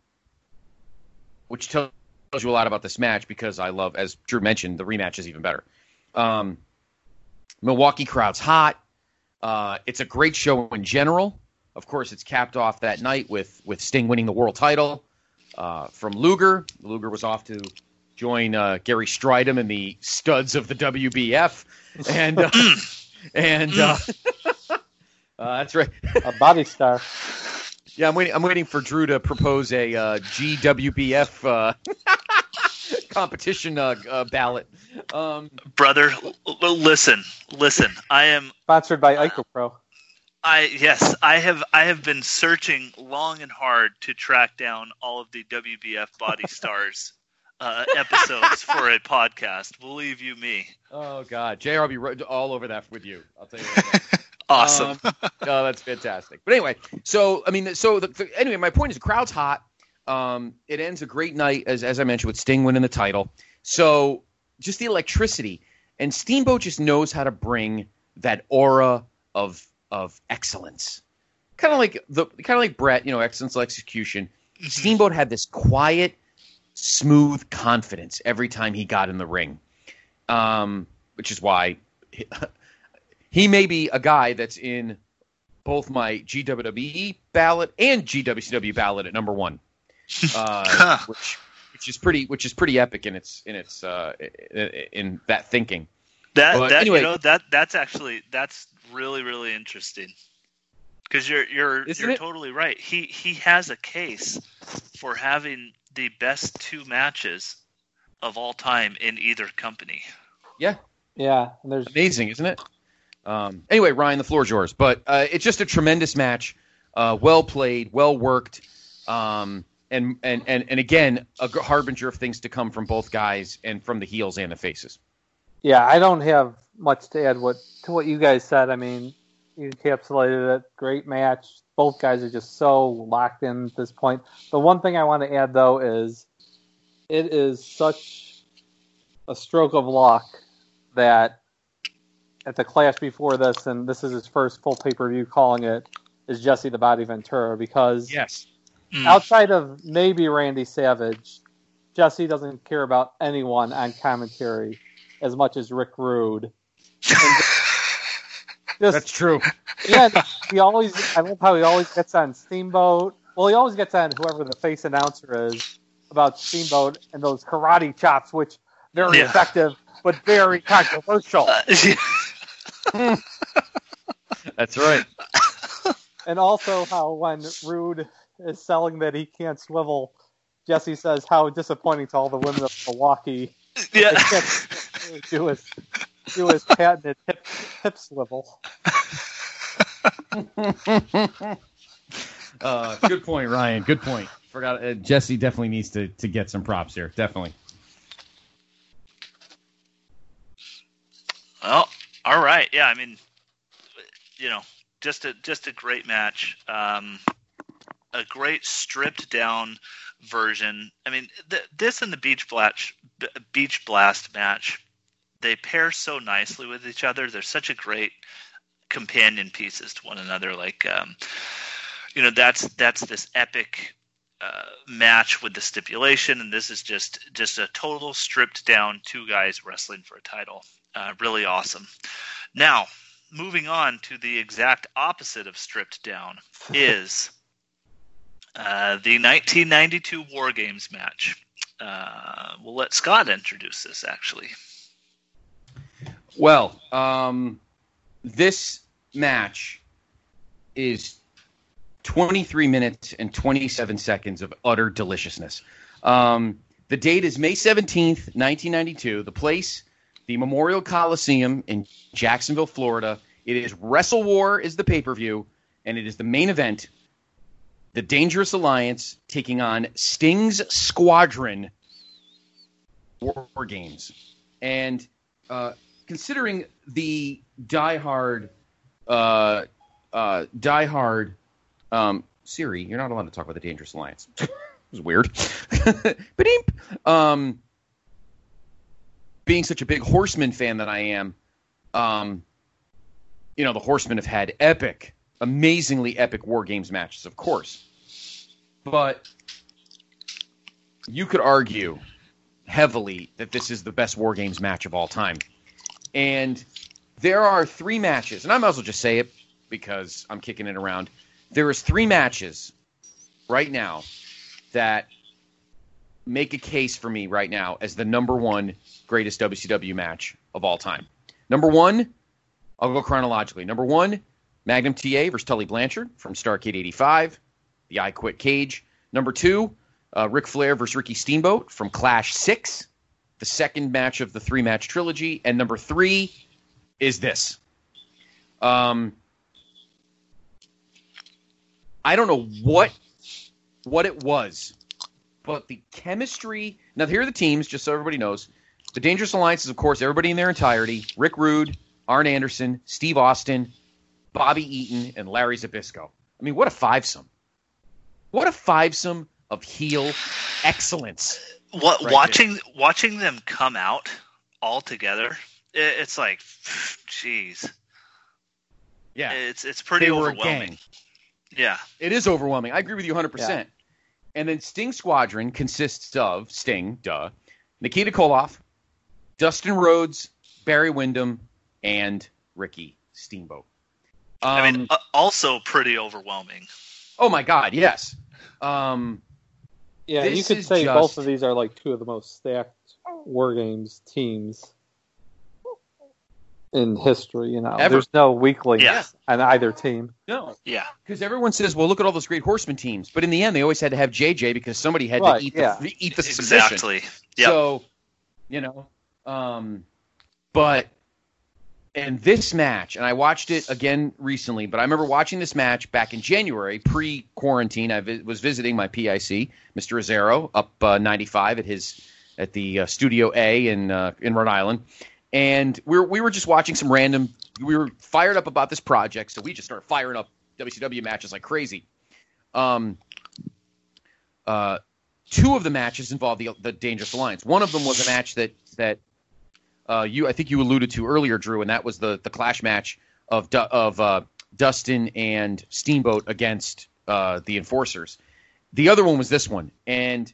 which tells you a lot about this match because I love, as Drew mentioned, the rematch is even better. Um, Milwaukee crowd's hot. Uh, it's a great show in general. Of course, it's capped off that night with, with Sting winning the world title uh, from Luger. Luger was off to join uh, Gary Stridham and the studs of the W B F. And, uh, and uh, uh, that's right. A body star. Yeah, I'm waiting. I'm waiting for Drew to propose a uh, G W B F uh, competition uh, uh, ballot. Um, Brother, l- listen, listen. I am Sponsored by IcoPro. I yes, I have I have been searching long and hard to track down all of the W B F Body Stars uh, episodes for a podcast. Believe you me. Oh God, J R will be right, all over that with you. I'll tell you right now. Awesome. Um, oh, that's fantastic. But anyway, so I mean, so the, the, anyway, my point is, the crowd's hot. Um, it ends a great night, as as I mentioned, with Sting winning the title. So just the electricity, and Steamboat just knows how to bring that aura of of excellence, kind of like the kind of like Brett, you know, excellence execution. Steamboat had this quiet, smooth confidence every time he got in the ring, um, which is why. He, He may be a guy that's in both my G W W E ballot and G W C W ballot at number one, uh, which which is pretty which is pretty epic in its in its uh, in that thinking. That but that anyway, you know that that's actually that's really really interesting because you're you're Isn't you're it? totally right. He he has a case for having the best two matches of all time in either company. Yeah, Yeah, and there's amazing, isn't it? Um, anyway, Ryan, the floor is yours. But uh, it's just a tremendous match, uh, well played, well worked, um, and, and and and again, a harbinger of things to come from both guys and from the heels and the faces. Yeah, I don't have much to add what to what you guys said. I mean, you encapsulated it. Great match. Both guys are just so locked in at this point. The one thing I want to add, though, is it is such a stroke of luck that at the Clash before this, and this is his first full pay-per-view calling it, is Jesse the Body Ventura, because Yes. Mm. outside of maybe Randy Savage, Jesse doesn't care about anyone on commentary as much as Rick Rude. Just, That's true. yeah, he always, I love how he always gets on Steamboat. Well, he always gets on whoever the face announcer is about Steamboat and those karate chops, which very Yeah. effective, but very controversial. Uh, That's right. And also how when Rude is selling that he can't swivel, Jesse says how disappointing to all the women of Milwaukee. yeah. They can't do his, do his patented hip, hip swivel. uh, good point, Ryan. Good point. Forgot uh, Jesse definitely needs to, to get some props here. Definitely. Well, all right. Yeah, I mean, you know, just a just a great match. Um, a great stripped down version. I mean, th- this and the Beach Blast Beach Blast match, they pair so nicely with each other. They're such a great companion pieces to one another. Like, um, you know, that's that's this epic uh, match with the stipulation, and this is just just a total stripped down two guys wrestling for a title. Uh, really awesome. Now, moving on to the exact opposite of stripped down is uh, the nineteen ninety-two War Games match. Uh, we'll let Scott introduce this, actually. Well, um, this match is twenty-three minutes and twenty-seven seconds of utter deliciousness. Um, the date is May seventeenth, nineteen ninety-two. The place, the Memorial Coliseum in Jacksonville, Florida. It is Wrestle War is the pay-per-view, and it is the main event. the Dangerous Alliance taking on Sting's Squadron War Games. And uh, considering the diehard, uh, uh, diehard, um, Siri, you're not allowed to talk about the Dangerous Alliance. It was weird. Ba-deep. Um, being such a big Horseman fan that I am, um, you know, the Horsemen have had epic, amazingly epic War Games matches, of course. But you could argue heavily that this is the best War Games match of all time. And there are three matches, and I might as well just say it because I'm kicking it around. There is three matches right now that make a case for me right now as the number one greatest W C W match of all time. Number one, I'll go chronologically. Number one, Magnum T A versus Tully Blanchard from Starrcade eighty-five, the I Quit Cage. Number two, uh, Ric Flair versus Ricky Steamboat from Clash six, the second match of the three-match trilogy. And number three is this. Um, I don't know what what it was, but the chemistry. Now, here are the teams, just so everybody knows. The Dangerous Alliance is, of course, everybody in their entirety. Rick Rude, Arn Anderson, Steve Austin, Bobby Eaton, and Larry Zbyszko. I mean, what a fivesome. What a fivesome of heel excellence. What right watching there. watching them come out all together, it, it's like, jeez. Yeah. It's it's pretty They were a overwhelming. gang. Yeah. It is overwhelming. I agree with you one hundred percent. Yeah. And then Sting Squadron consists of Sting, duh, Nikita Koloff, Dustin Rhodes, Barry Windham, and Ricky Steamboat. Um, I mean, uh, also pretty overwhelming. Oh my God, yes. Um, Yeah, this you could is say just- both of these are like two of the most stacked War Games teams in history. You know, Ever. there's no weaklings Yeah. on either team. No, Yeah. because everyone says, "Well, look at all those great Horseman teams," but in the end, they always had to have J J because somebody had Right, to eat yeah. the eat the submission. Exactly. Yep. So, you know, um, but and this match, and I watched it again recently, but I remember watching this match back in January, pre-quarantine. I vi- was visiting my P I C, Mister Azzaro, up uh, ninety-five at his at the uh, Studio A in uh, in Rhode Island, and we were we were just watching some random. We were fired up about this project, so we just started firing up W C W matches like crazy. Um, uh, two of the matches involved the the Dangerous Alliance. One of them was a match that that. Uh, you, I think you alluded to earlier, Drew, and that was the, the clash match of Du- of uh, Dustin and Steamboat against uh, the Enforcers. The other one was this one, and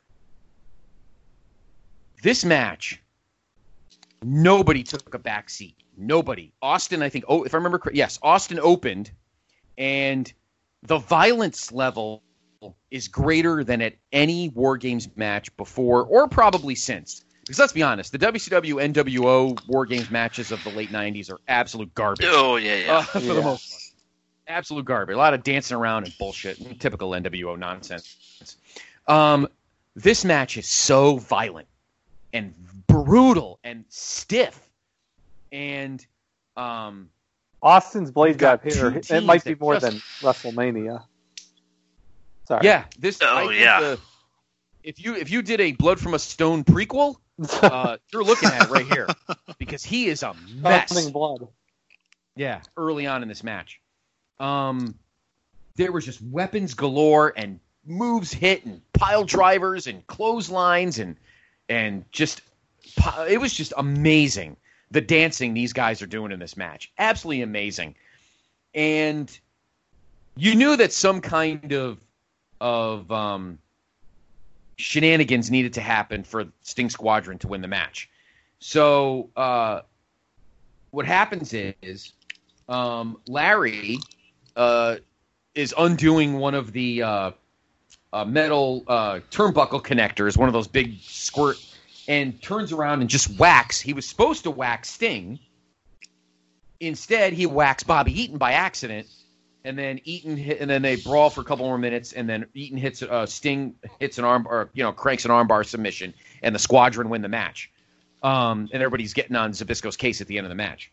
this match, nobody took a back seat. Nobody. Austin, I think. Oh, if I remember, correct, yes, Austin opened, and the violence level is greater than at any War Games match before, or probably since. Because let's be honest, the W C W N W O War Games matches of the late nineties are absolute garbage. Oh, yeah, yeah. Uh, for Yeah. the most part. Absolute garbage. A lot of dancing around and bullshit. Typical N W O nonsense. Um, this match is so violent and brutal and stiff. And um, Austin's blade got got hit. two Or, it teams might be that more just- than WrestleMania. Sorry. yeah, this. Oh, I think yeah. the- if you if you did a Blood from a Stone prequel, uh, you're looking at it right here because he is a mess. Summoning blood. Yeah, early on in this match. Um, there was just weapons galore and moves hit and pile drivers and clotheslines and and just it was just amazing the dancing these guys are doing in this match. Absolutely amazing. And you knew that some kind of of um, shenanigans needed to happen for Sting Squadron to win the match. So uh, what happens is um, Larry uh, is undoing one of the uh, uh, metal uh, turnbuckle connectors, one of those big squirt, and turns around and just whacks. He was supposed to whack Sting. Instead, he whacks Bobby Eaton by accident. And then Eaton hit, and then they brawl for a couple more minutes, and then Eaton hits uh, Sting hits an arm or you know cranks an armbar submission, and the Squadron win the match. Um, and everybody's getting on Zbyszko's case at the end of the match.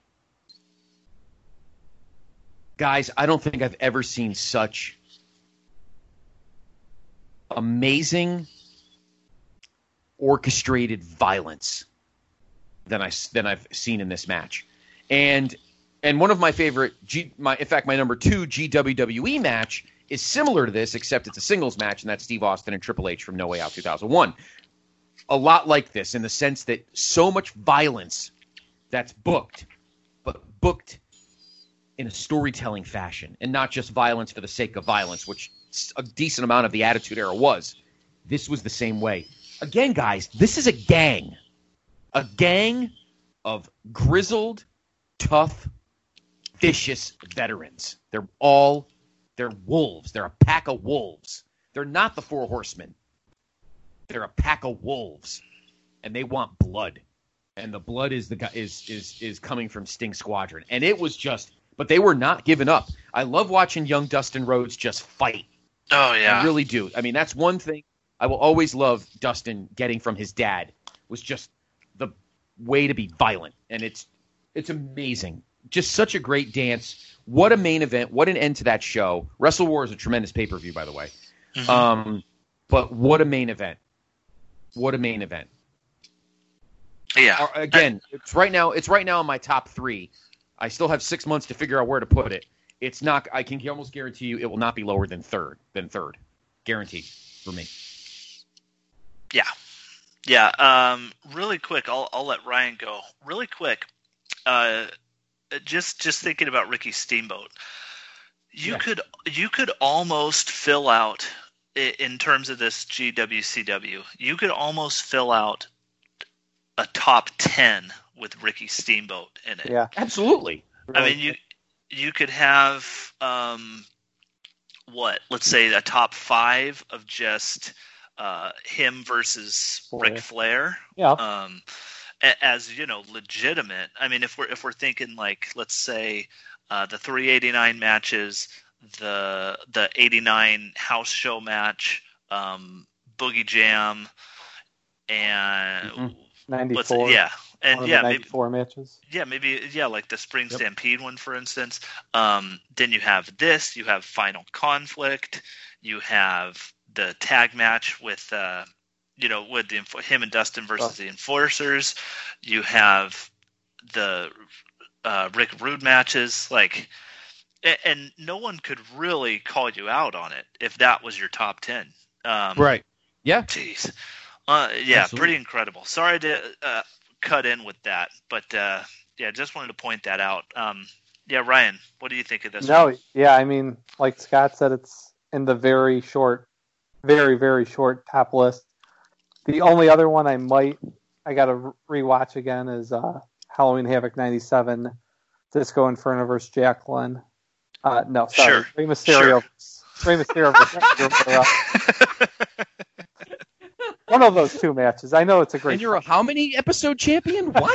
Guys, I don't think I've ever seen such amazing orchestrated violence than I than I've seen in this match. And and one of my favorite G, my in fact my number two G W W E match is similar to this, except it's a singles match, and that's Steve Austin and Triple H from No Way Out two thousand one. A lot like this in the sense that so much violence that's booked, but booked in a storytelling fashion, and not just violence for the sake of violence, which a decent amount of the Attitude Era was. This was the same way. Again, guys, this is a gang. A gang of grizzled, tough, vicious veterans. They're all, they're wolves. They're a pack of wolves. They're not the Four Horsemen. They're a pack of wolves, and they want blood. And the blood is the guy is is is coming from Sting Squadron. And it was just, but they were not giving up. I love watching young Dustin Rhodes just fight. Oh yeah, I really do. I mean, that's one thing I will always love Dustin getting from his dad was just the way to be violent, and it's it's amazing. Just such a great dance. What a main event. What an end to that show. Wrestle War is a tremendous pay-per-view, by the way. Mm-hmm. Um, but what a main event. What a main event. Yeah. Again, I, it's right now. It's right now in my top three. I still have six months to figure out where to put it. It's not. I can almost guarantee you it will not be lower than third. Than third, guaranteed for me. Yeah, yeah. Um, really quick, I'll I'll let Ryan go. Really quick. Uh, just just thinking about Ricky Steamboat, you yeah. could you could almost fill out in terms of this G W C W. You could almost fill out a top ten with Ricky Steamboat in it. Yeah, absolutely. I mean, you you could have um, what? Let's say a top five of just uh, him versus Flair. Ric Flair. Yeah. Um, as you know, legitimate. I mean, if we're if we're thinking like, let's say uh, the three eighty-nine matches, the the eighty-nine house show match, um, Boogie Jam, and mm-hmm. ninety-four. Yeah. And yeah, maybe four maybe, matches. Yeah, maybe yeah, like the Spring Yep. Stampede one, for instance. Um, then you have this. You have Final Conflict. You have the tag match with, uh, you know, with the him and Dustin versus oh. the Enforcers. You have the uh, Rick Rude matches. Like, and, and no one could really call you out on it if that was your top ten. Um, right. Yeah. Jeez. Uh, yeah, Absolutely. Pretty incredible. Sorry to. Uh, cut in with that, but uh yeah just wanted to point that out. Um yeah, Ryan, what do you think of this no one? Yeah, I mean, like Scott said, it's in the very short very very short top list. The only other one I might I gotta rewatch again is uh Halloween Havoc ninety-seven, Disco Inferno versus Jacqueline. Uh no sorry sure. Rey Mysterio sure. Rey Mysterio versus one of those two matches. I know it's a great. And you're a how many episode champion? What?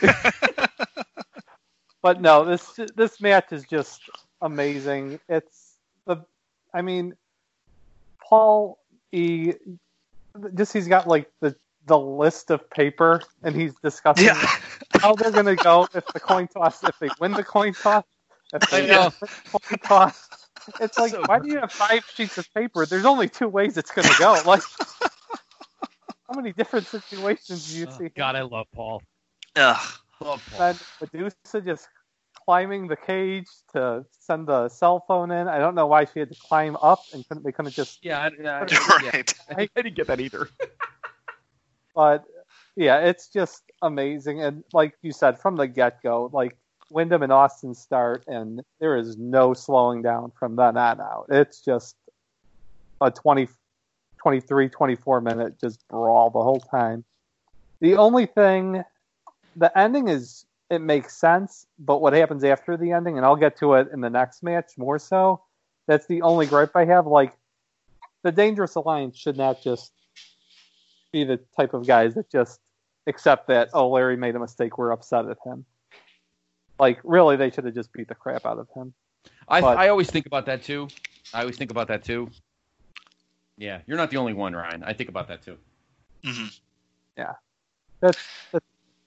But no, this this match is just amazing. It's the, I mean, Paul E. Just he's got like the the list of paper, and he's discussing yeah. how they're gonna go if the coin toss, if they win the coin toss, if they I know. win the coin toss. It's like, So why do you have five sheets of paper? There's only two ways it's gonna go. Like. How many different situations do you oh, see? God, I love Paul. Ugh. Love Paul. And Medusa just climbing the cage to send the cell phone in. I don't know why she had to climb up and couldn't they couldn't just Yeah, I, I, right. yeah. I, I didn't get that either. But yeah, it's just amazing. And like you said, from the get go, like Wyndham and Austin start, and there is no slowing down from then on out. It's just a twenty. twenty-three, twenty-four minute just brawl the whole time. The only thing, the ending is, it makes sense, but what happens after the ending, and I'll get to it in the next match more so, that's the only gripe I have. Like, the Dangerous Alliance should not just be the type of guys that just accept that, oh, Larry made a mistake, we're upset at him. Like, really, they should have just beat the crap out of him. I But- I always think about that too. I always think about that too. Yeah, you're not the only one, Ryan. I think about that too. Mm-hmm. Yeah. That's, that's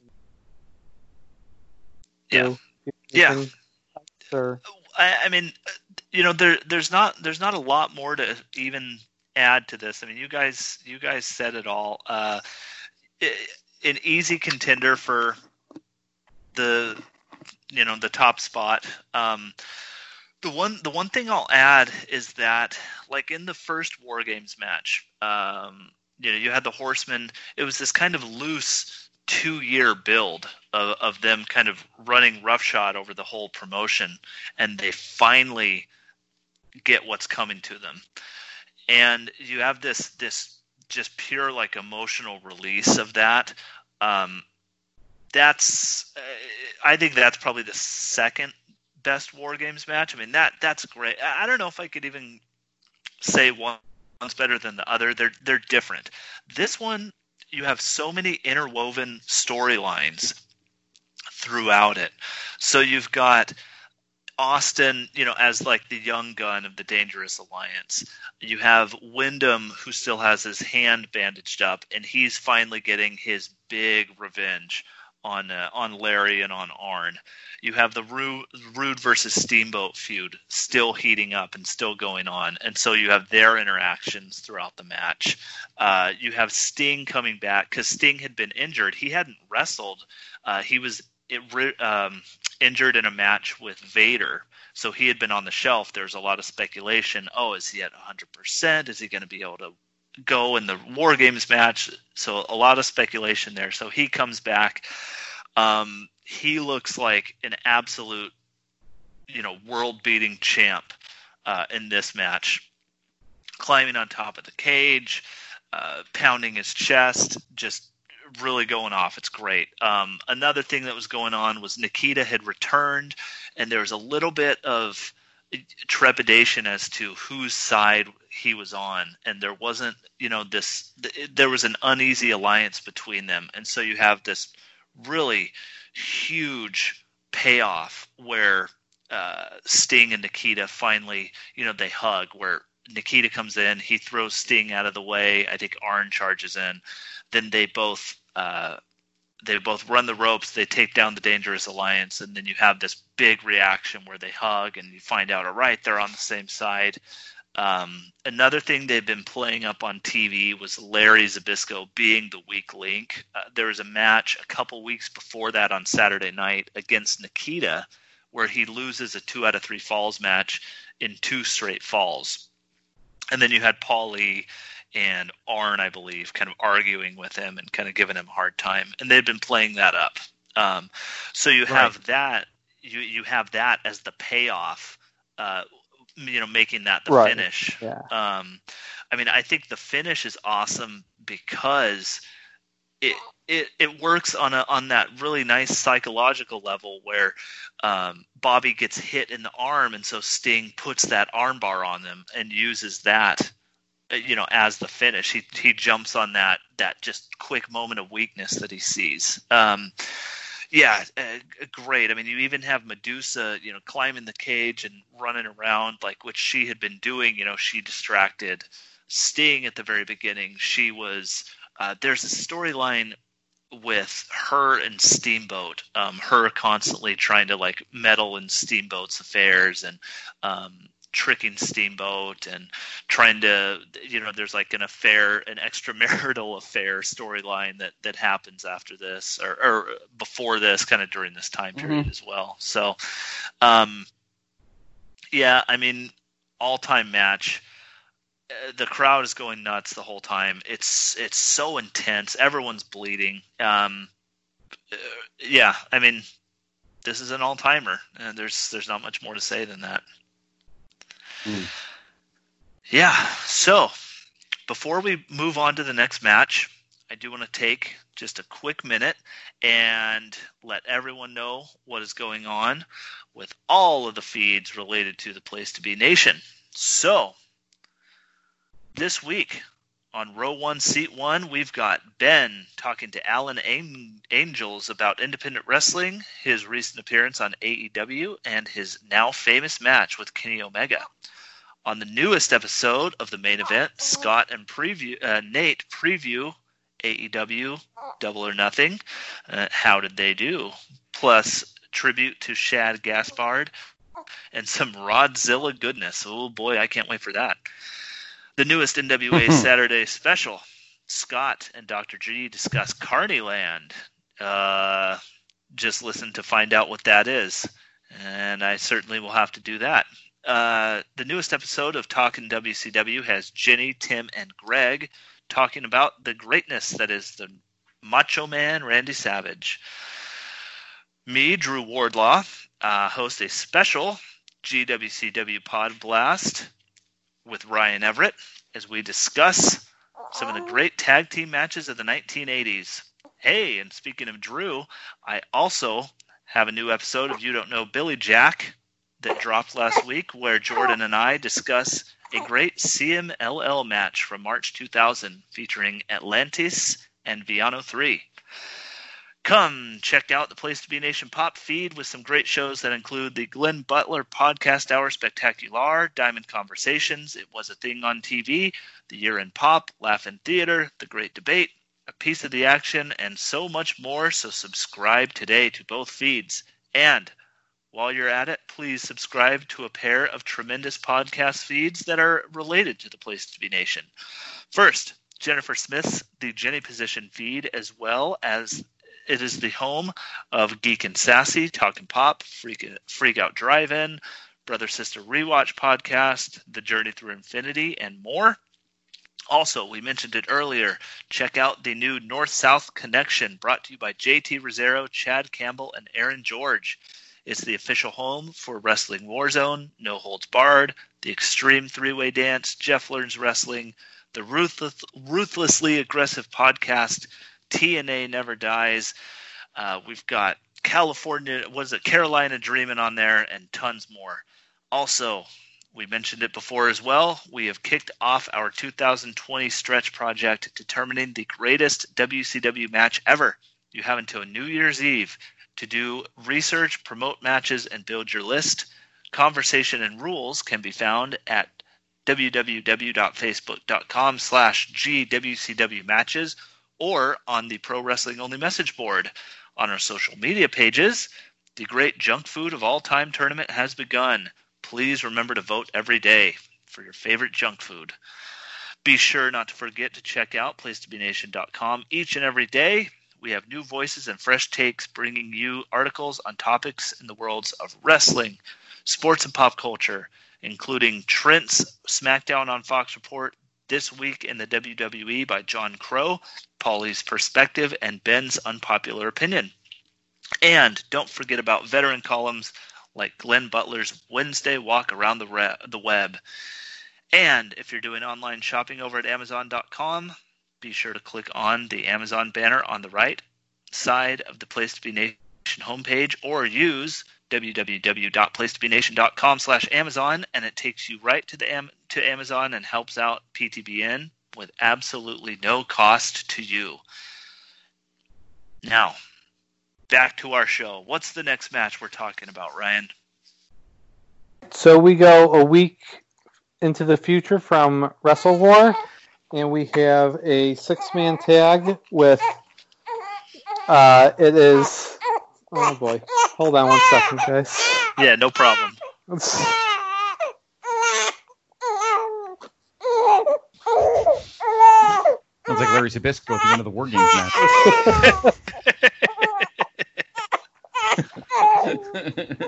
Yeah. Yeah. Sure. I, I mean, you know, there there's not there's not a lot more to even add to this. I mean, you guys, you guys said it all. Uh, an easy contender for the, you know, the top spot. Um, the one, the one thing I'll add is that, like in the first War Games match, um, you know, you had the Horsemen. It was this kind of loose two-year build of, of them kind of running roughshod over the whole promotion, and they finally get what's coming to them. And you have this this just pure like emotional release of that. Um, that's uh, I think that's probably the second best War Games match. I mean that that's great. I, I don't know if I could even say one, one's better than the other. They're they're different. This one, you have so many interwoven storylines throughout it. So you've got Austin, you know, as like the young gun of the Dangerous Alliance. You have Wyndham, who still has his hand bandaged up, and he's finally getting his big revenge on uh, on Larry and on Arn. You have the Rude, Rude versus Steamboat feud still heating up and still going on, and so you have their interactions throughout the match. Uh, you have Sting coming back because Sting had been injured. He hadn't wrestled. Uh, he was it, um, injured in a match with Vader, so he had been on the shelf. There's a lot of speculation. Oh, is he at one hundred percent? Is he going to be able to go in the War Games match? So a lot of speculation there. So he comes back. Um, he looks like an absolute, you know, world-beating champ uh, in this match, climbing on top of the cage, uh, pounding his chest, just really going off. It's great. Um, another thing that was going on was Nikita had returned, and there was a little bit of trepidation as to whose side he was on, and there wasn't, you know, this. There was an uneasy alliance between them, and so you have this really huge payoff where uh, Sting and Nikita finally, you know, they hug. Where Nikita comes in, he throws Sting out of the way. I think Arn charges in. Then they both uh, they both run the ropes. They take down the Dangerous Alliance, and then you have this big reaction where they hug, and you find out, all right, they're on the same side. Um, another thing they've been playing up on T V was Larry Zbyszko being the weak link. Uh, there was a match a couple weeks before that on Saturday night against Nikita where he loses a two out of three falls match in two straight falls. And then you had Paul Lee and Arn, I believe, kind of arguing with him and kind of giving him a hard time. And they've been playing that up. Um, so you have right. that, you, you have that as the payoff, uh, you know, making that the right. finish. Yeah. Um, I mean, I think the finish is awesome because it it, it works on a on that really nice psychological level where um, Bobby gets hit in the arm, and so Sting puts that arm bar on them and uses that, you know, as the finish. He he jumps on that that just quick moment of weakness that he sees. Um, Yeah, uh, great. I mean, you even have Medusa, you know, climbing the cage and running around, like which she had been doing. You know, she distracted Sting at the very beginning. She was uh, there's a storyline with her and Steamboat, um, her constantly trying to like meddle in Steamboat's affairs and um, tricking Steamboat and trying to, you know, there's like an affair, an extramarital affair storyline that, that happens after this or, or before this, kind of during this time period mm-hmm. as well. So, um, yeah, I mean, all-time match. Uh, the crowd is going nuts the whole time. It's it's so intense. Everyone's bleeding. Um, uh, yeah, I mean, this is an all-timer, and there's there's not much more to say than that. Mm. Yeah, so before we move on to the next match, I do want to take just a quick minute and let everyone know what is going on with all of the feeds related to the Place to Be Nation. So, this week on Row One, Seat One, we've got Ben talking to Alan Angels about independent wrestling, his recent appearance on A E W, and his now famous match with Kenny Omega. On the newest episode of the main event, Scott and preview, uh, Nate preview A E W Double or Nothing. Uh, how did they do? Plus, tribute to Shad Gaspard and some Rodzilla goodness. Oh boy, I can't wait for that. The newest N W A Saturday special. Scott and Doctor G discuss Carneyland. Uh, just listen to find out what that is. And I certainly will have to do that. Uh, the newest episode of Talkin' W C W has Jenny, Tim, and Greg talking about the greatness that is the Macho Man Randy Savage. Me, Drew Wardlaw, uh, host a special G W C W Pod Blast with Ryan Everett as we discuss some of the great tag team matches of the nineteen eighties. Hey, and speaking of Drew, I also have a new episode of You Don't Know Billy Jack that dropped last week where Jordan and I discuss a great C M L L match from March two thousand featuring Atlantis and Viano three. Come check out the Place to Be Nation Pop feed with some great shows that include the Glenn Butler Podcast Hour Spectacular, Diamond Conversations, It Was a Thing on T V, The Year in Pop, Laugh-In Theater, The Great Debate, A Piece of the Action, and so much more. So subscribe today to both feeds. And while you're at it, please subscribe to a pair of tremendous podcast feeds that are related to the Place to Be Nation. First, Jennifer Smith's The Jenny Position feed, as well as it is the home of Geek and Sassy, Talkin' Pop, Freak, Freak Out Drive-In, Brother Sister Rewatch Podcast, The Journey Through Infinity, and more. Also, we mentioned it earlier, check out the new North-South Connection brought to you by J T Rosero, Chad Campbell, and Aaron George. It's the official home for Wrestling Warzone, No Holds Barred, the Extreme Three-Way Dance, Jeff Learns Wrestling, the Ruthless, Ruthlessly Aggressive Podcast, T N A Never Dies. Uh, we've got California, was it Carolina Dreamin' on there, and tons more. Also, we mentioned it before as well, we have kicked off our two thousand twenty stretch project determining the greatest W C W match ever. You have until New Year's Eve to do research, promote matches, and build your list. Conversation and rules can be found at www.facebook.com slash GWCW matches or on the Pro Wrestling Only message board. On our social media pages, the great junk food of all time tournament has begun. Please remember to vote every day for your favorite junk food. Be sure not to forget to check out place to be nation dot com each and every day. We have new voices and fresh takes bringing you articles on topics in the worlds of wrestling, sports, and pop culture, including Trent's SmackDown on Fox Report, This Week in the W W E by John Crow, Paulie's Perspective, and Ben's Unpopular Opinion. And don't forget about veteran columns like Glenn Butler's Wednesday Walk Around the, Re- the Web. And if you're doing online shopping over at amazon dot com, be sure to click on the Amazon banner on the right side of the Place to Be Nation homepage or use www.placetobenation.com slash Amazon, and it takes you right to the Am- to Amazon and helps out P T B N with absolutely no cost to you. Now, back to our show. What's the next match we're talking about, Ryan? So we go a week into the future from Wrestle War, and we have a six-man tag with, uh, it is, oh boy, hold on one second, guys. Yeah, no problem. Sounds like Larry Zbyszko at the end of the War Games match.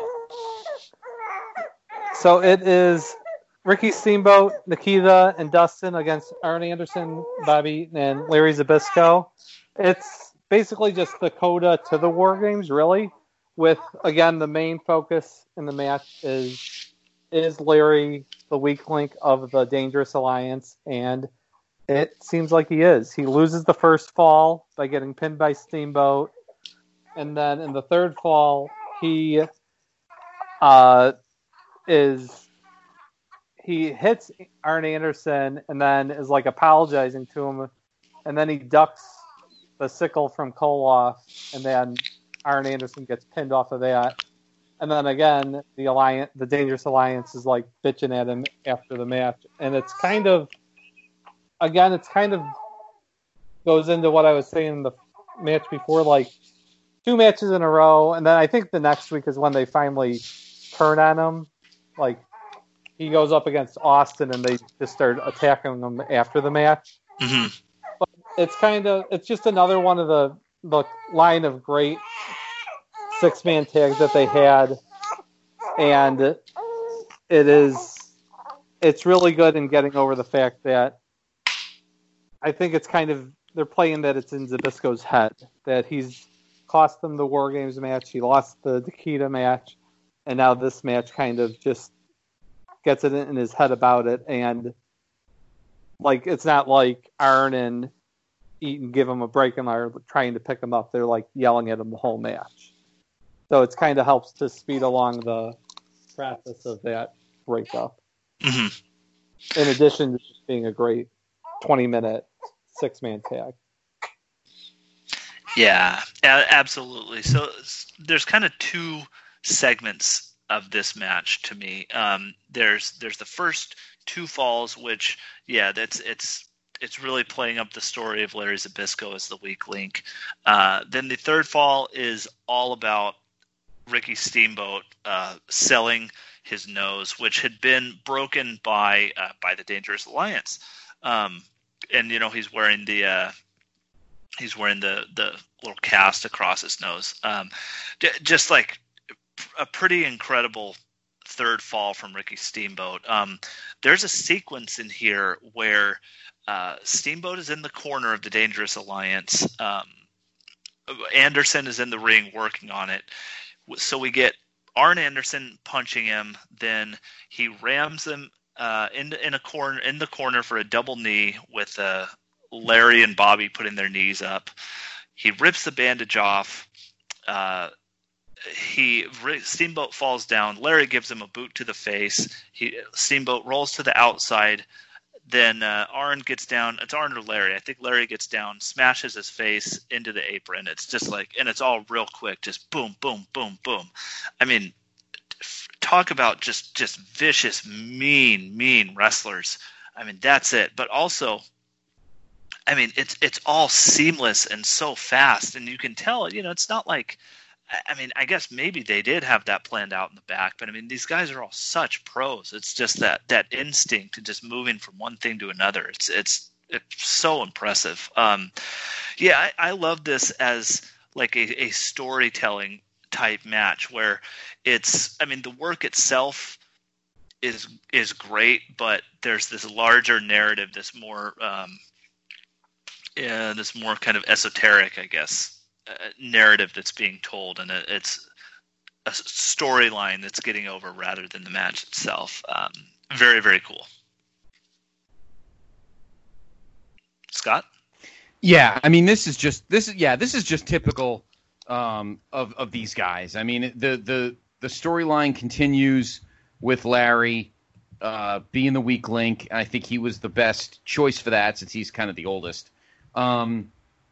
So it is Ricky Steamboat, Nikita, and Dustin against Arn Anderson, Bobby, and Larry Zbyszko. It's basically just the coda to the War Games, really, with, again, the main focus in the match is is Larry the weak link of the Dangerous Alliance, and it seems like he is. He loses the first fall by getting pinned by Steamboat, and then in the third fall, he uh, is he hits Arn Anderson and then is like apologizing to him, and then he ducks the sickle from Koloff, and then Arn Anderson gets pinned off of that. And then again, the alliance, the Dangerous Alliance is like bitching at him after the match, and it's kind of, again, it's kind of goes into what I was saying in the match before, like two matches in a row, and then I think the next week is when they finally turn on him, like he goes up against Austin, and they just start attacking him after the match. Mm-hmm. But it's kind of it's just another one of the the line of great six man tags that they had, and it is it's really good in getting over the fact that I think it's kind of they're playing that it's in Zbyszko's head that he's cost them the War Games match, he lost the Nikita match, and now this match kind of just gets it in his head about it. And like it's not like Arn and Eaton give him a break and are trying to pick him up. They're like yelling at him the whole match. So it kind of helps to speed along the process of that breakup. Mm-hmm. In addition to just being a great twenty minute six man tag. Yeah, a- absolutely. So there's kind of two segments of this match to me. Um, there's there's the first two falls, which yeah, that's it's it's really playing up the story of Larry Zbyszko as the weak link. Uh, then the third fall is all about Ricky Steamboat uh, selling his nose, which had been broken by uh, by the Dangerous Alliance. Um, and you know he's wearing the uh, he's wearing the the little cast across his nose. Um, just like a pretty incredible third fall from Ricky Steamboat. Um, there's a sequence in here where uh, Steamboat is in the corner of the Dangerous Alliance. Um, Anderson is in the ring working on it. So we get Arn Anderson punching him. Then he rams him uh, in in a corner in the corner for a double knee with uh, Larry and Bobby putting their knees up. He rips the bandage off. Uh, he Steamboat falls down. Larry gives him a boot to the face. He Steamboat rolls to the outside. Then uh, Arn gets down. It's Arn or Larry. I think Larry gets down, smashes his face into the apron. It's just like, and it's all real quick. Just boom, boom, boom, boom. I mean, talk about just just vicious, mean, mean wrestlers. I mean, that's it. But also, I mean, it's it's all seamless and so fast, and you can tell. You know, it's not like. I mean, I guess maybe they did have that planned out in the back, but I mean, these guys are all such pros. It's just that that instinct and just moving from one thing to another. It's it's it's so impressive. Um, yeah, I, I love this as like a, a storytelling type match where it's. I mean, the work itself is is great, but there's this larger narrative, this more, um, yeah, this more kind of esoteric, I guess. Uh, narrative that's being told, and it's a storyline that's getting over rather than the match itself. Um, very, very cool. Scott? Yeah, I mean, this is just this is yeah, this is just typical um, of of these guys. I mean, the the the storyline continues with Larry uh, being the weak link, and I think he was the best choice for that since he's kind of the oldest. Um,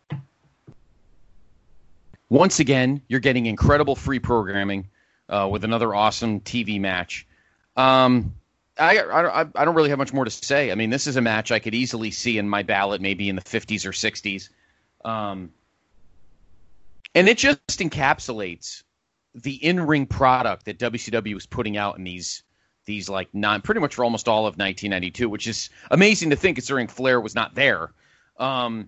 Once again, you're getting incredible free programming uh, with another awesome T V match. Um, I, I, I don't really have much more to say. I mean, this is a match I could easily see in my ballot maybe in the fifties or sixties. Um, and it just encapsulates the in-ring product that W C W was putting out in these, these like non, pretty much for almost all of nineteen ninety-two, which is amazing to think considering Flair was not there. Um,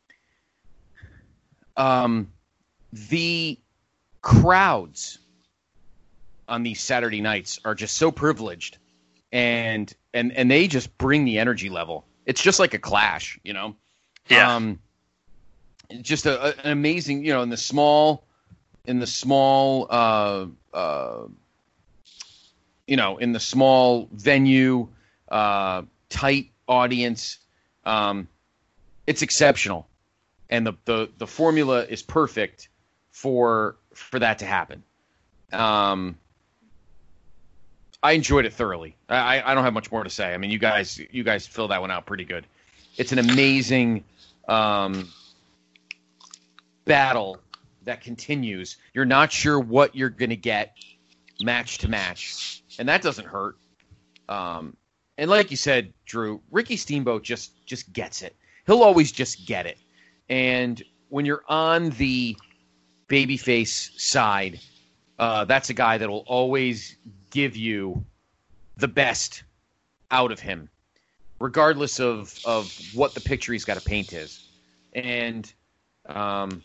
um, The crowds on these Saturday nights are just so privileged, and and and they just bring the energy level. It's just like a Clash, you know. Yeah. Um, just a, a, an amazing, you know, in the small, in the small, uh, uh, you know, in the small venue, uh, tight audience. Um, it's exceptional, and the the the formula is perfect for for that to happen. Um, I enjoyed it thoroughly. I, I don't have much more to say. I mean, you guys you guys fill that one out pretty good. It's an amazing um, battle that continues. You're not sure what you're going to get match to match, and that doesn't hurt. Um, and like you said, Drew, Ricky Steamboat just just gets it. He'll always just get it. And when you're on the babyface side, uh, that's a guy that will always give you the best out of him, regardless of, of what the picture he's got to paint is. And, um,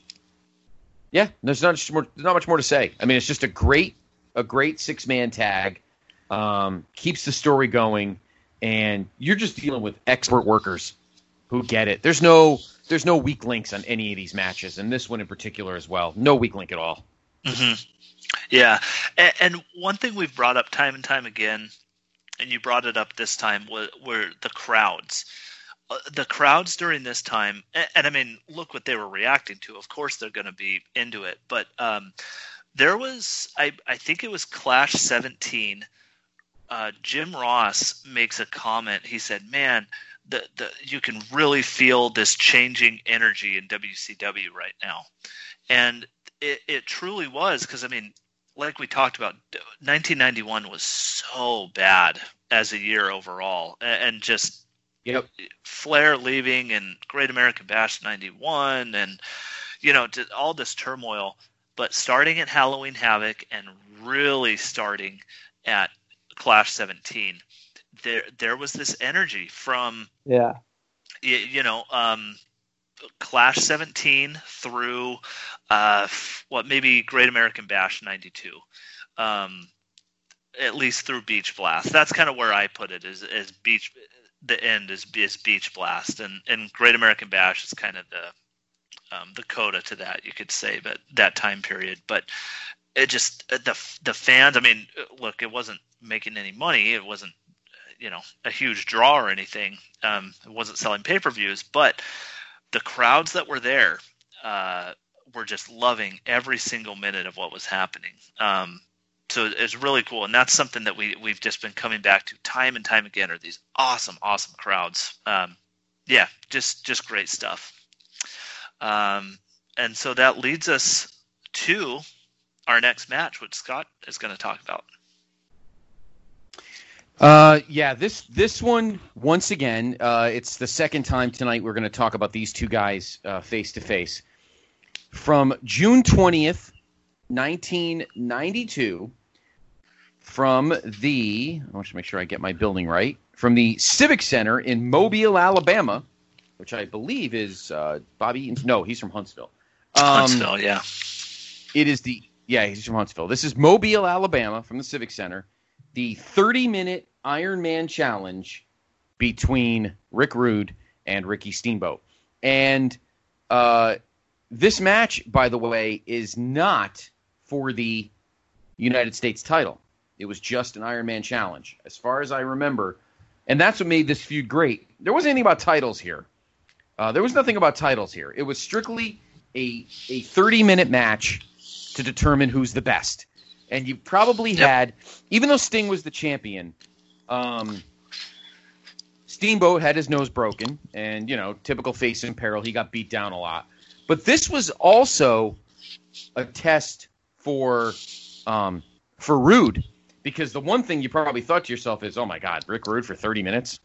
yeah, there's not much more, not much more to say. I mean, it's just a great, a great six-man tag, um, keeps the story going, and you're just dealing with expert workers who get it. There's no, there's no weak links on any of these matches, and this one in particular as well. No weak link at all. Mm-hmm. Yeah, and, and one thing we've brought up time and time again, and you brought it up this time, were, were the crowds. Uh, the crowds during this time, and, and I mean, look what they were reacting to. Of course they're going to be into it, but um, there was, I, I think it was Clash seventeen, uh, Jim Ross makes a comment. He said, man, the, the you can really feel this changing energy in W C W right now. And it, it truly was, because, I mean, like we talked about, nineteen ninety-one was so bad as a year overall, and, and just yep. Flair leaving and Great American Bash ninety-one, and you know, all this turmoil. But starting at Halloween Havoc and really starting at Clash seventeen, there there was this energy from yeah, you, you know. Um, Clash seventeen through uh, what maybe Great American Bash ninety-two, um, at least through Beach Blast. That's kind of where I put it. Is as Beach, the end is, is Beach Blast, and and Great American Bash is kind of the um, the coda to that, you could say, but that time period. But it just the the fans. I mean, look, it wasn't making any money. It wasn't you know a huge draw or anything. Um, it wasn't selling pay-per-views, but the crowds that were there uh, were just loving every single minute of what was happening. Um, so it's really cool, and that's something that we we've just been coming back to time and time again. Are these awesome, awesome crowds? Um, yeah, just just great stuff. Um, and so that leads us to our next match, which Scott is going to talk about. Uh, yeah, this this one, once again, uh, it's the second time tonight we're going to talk about these two guys uh, face-to-face. From June twentieth, nineteen ninety-two, from the, I want to make sure I get my building right, from the Civic Center in Mobile, Alabama, which I believe is uh, Bobby Eaton's, no, he's from Huntsville. Um, Huntsville, yeah. It is the, yeah, he's from Huntsville. This is Mobile, Alabama, from the Civic Center. The thirty-minute Iron Man challenge between Rick Rude and Ricky Steamboat. And uh, this match, by the way, is not for the United States title. It was just an Iron Man challenge, as far as I remember. And that's what made this feud great. There wasn't anything about titles here. Uh, there was nothing about titles here. It was strictly a a thirty-minute match to determine who's the best. And you probably yep. had, even though Sting was the champion, um, Steamboat had his nose broken, and, you know, typical face in peril, he got beat down a lot. But this was also a test for um, for Rude, because the one thing you probably thought to yourself is, oh, my God, Rick Rude for thirty minutes?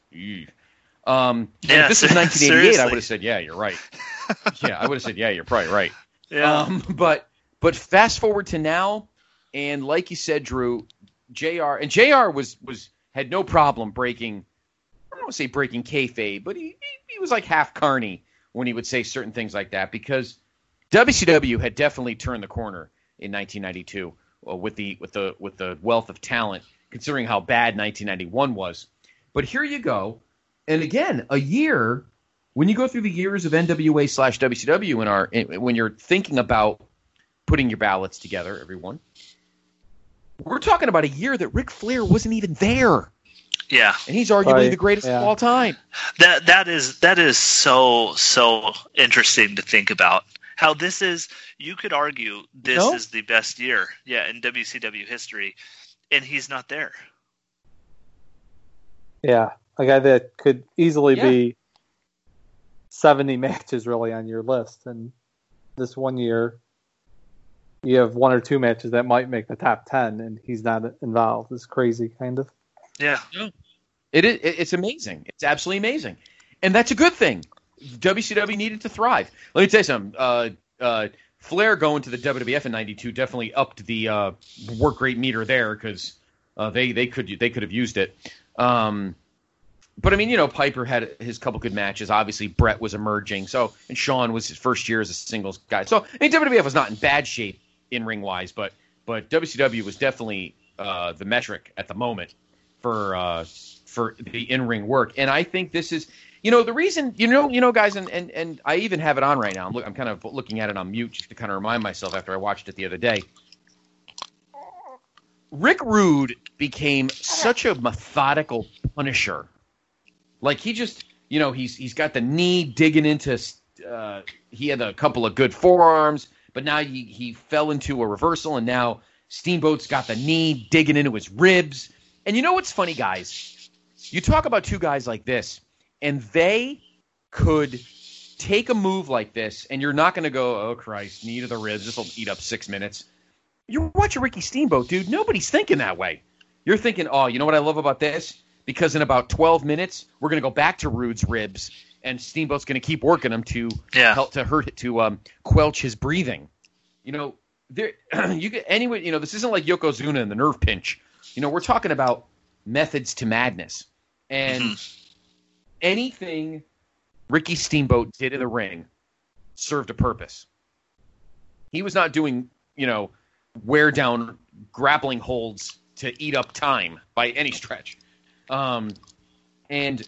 Um, yeah, if this was nineteen eighty-eight, seriously. I would have said, yeah, you're right. yeah, I would have said, yeah, you're probably right. Yeah. Um, but but fast forward to now, and like you said, Drew, J R and J R was was had no problem breaking. I don't want to say breaking kayfabe, but he, he he was like half carny when he would say certain things like that, because W C W had definitely turned the corner in nineteen ninety-two uh, with the with the with the wealth of talent, considering how bad nineteen ninety-one was. But here you go, and again, a year when you go through the years of N W A slash W C W in our in, when you're thinking about putting your ballots together, everyone. We're talking about a year that Ric Flair wasn't even there. Yeah, and he's arguably right. the greatest yeah. of all time. That that is that is so so interesting to think about. How this is, you could argue this no? is the best year, yeah, in W C W history, and he's not there. Yeah, a guy that could easily Yeah. be seventy matches really on your list, and this one year you have one or two matches that might make the top ten, and he's not involved. It's crazy, kind of. Yeah. It is. It's amazing. It's absolutely amazing, and that's a good thing. W C W needed to thrive. Let me tell you something. Uh, uh, Flair going to the W W F in ninety-two definitely upped the uh, work rate meter there, because Uh, they they could they could have used it. Um, but I mean, you know, Piper had his couple good matches. Obviously, Brett was emerging. So, and Shawn was his first year as a singles guy. So, I mean, W W F was not in bad shape in ring wise, but but W C W was definitely uh, the metric at the moment for uh, for the in ring work. And I think this is, you know, the reason, you know, you know, guys, and and, and I even have it on right now. I'm look, I'm kind of looking at it on mute just to kind of remind myself after I watched it the other day. Rick Rude became such a methodical punisher. Like he just, you know, he's he's got the knee digging into. Uh, he had a couple of good forearms, but now he he fell into a reversal, and now Steamboat's got the knee digging into his ribs. And you know what's funny, guys? You talk about two guys like this, and they could take a move like this, and you're not going to go, oh Christ, knee to the ribs. This will eat up six minutes. You're watching Ricky Steamboat, dude. Nobody's thinking that way. You're thinking, oh, you know what I love about this? Because in about twelve minutes, we're going to go back to Rude's ribs, and Steamboat's going to keep working them to yeah. help to hurt it to um, quelch his breathing. You know, there you get anyway. You know, this isn't like Yokozuna and the nerve pinch. You know, we're talking about methods to madness, and mm-hmm. anything Ricky Steamboat did in the ring served a purpose. He was not doing, you know, wear down grappling holds to eat up time by any stretch. Um, and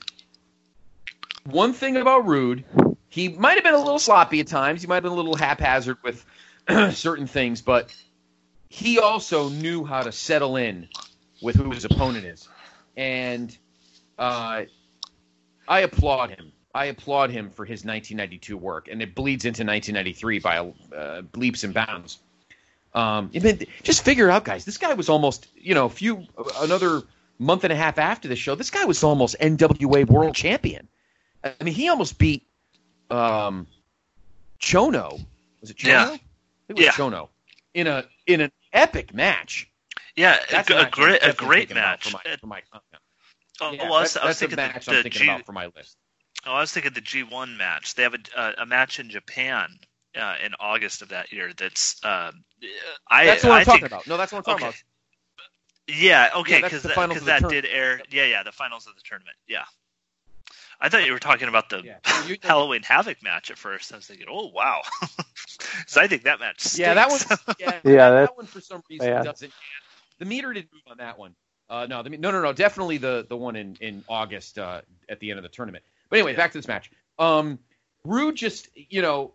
one thing about Rude, he might have been a little sloppy at times. He might have been a little haphazard with certain things, but he also knew how to settle in with who his opponent is. And uh, I applaud him. I applaud him for his nineteen ninety-two work, and it bleeds into nineteen ninety-three by uh, leaps and bounds. Um, I mean, just figure it out, guys. This guy was almost, you know, a few another month and a half after the show. This guy was almost N W A World Champion. I mean, he almost beat um, Chono. Was it Chono? Yeah. I think it was yeah. Chono in a in an epic match. Yeah, That's a, a match great I'm a great match. For my, for my oh, yeah, well, I was, that, I was that's thinking a match the, I'm the thinking G, about for my list. Oh, I was thinking the G one match. They have a uh, a match in Japan uh, in August of that year. That's uh, I. That's what I I'm think, talking about. No, that's what I'm talking okay. about. Yeah, okay, because yeah, that, that tourna- did air. Yeah, yeah, the finals of the tournament. Yeah, I thought you were talking about the yeah. so you, Halloween Havoc match at first. I was thinking, oh wow, so I think that match. Stinks. Yeah, that one. Yeah, yeah, that one for some reason yeah. doesn't. The meter didn't move on that one. Uh, no, the, no, no, no, definitely the the one in in August uh, at the end of the tournament. But anyway, yeah. back to this match. Um, Rude just, you know,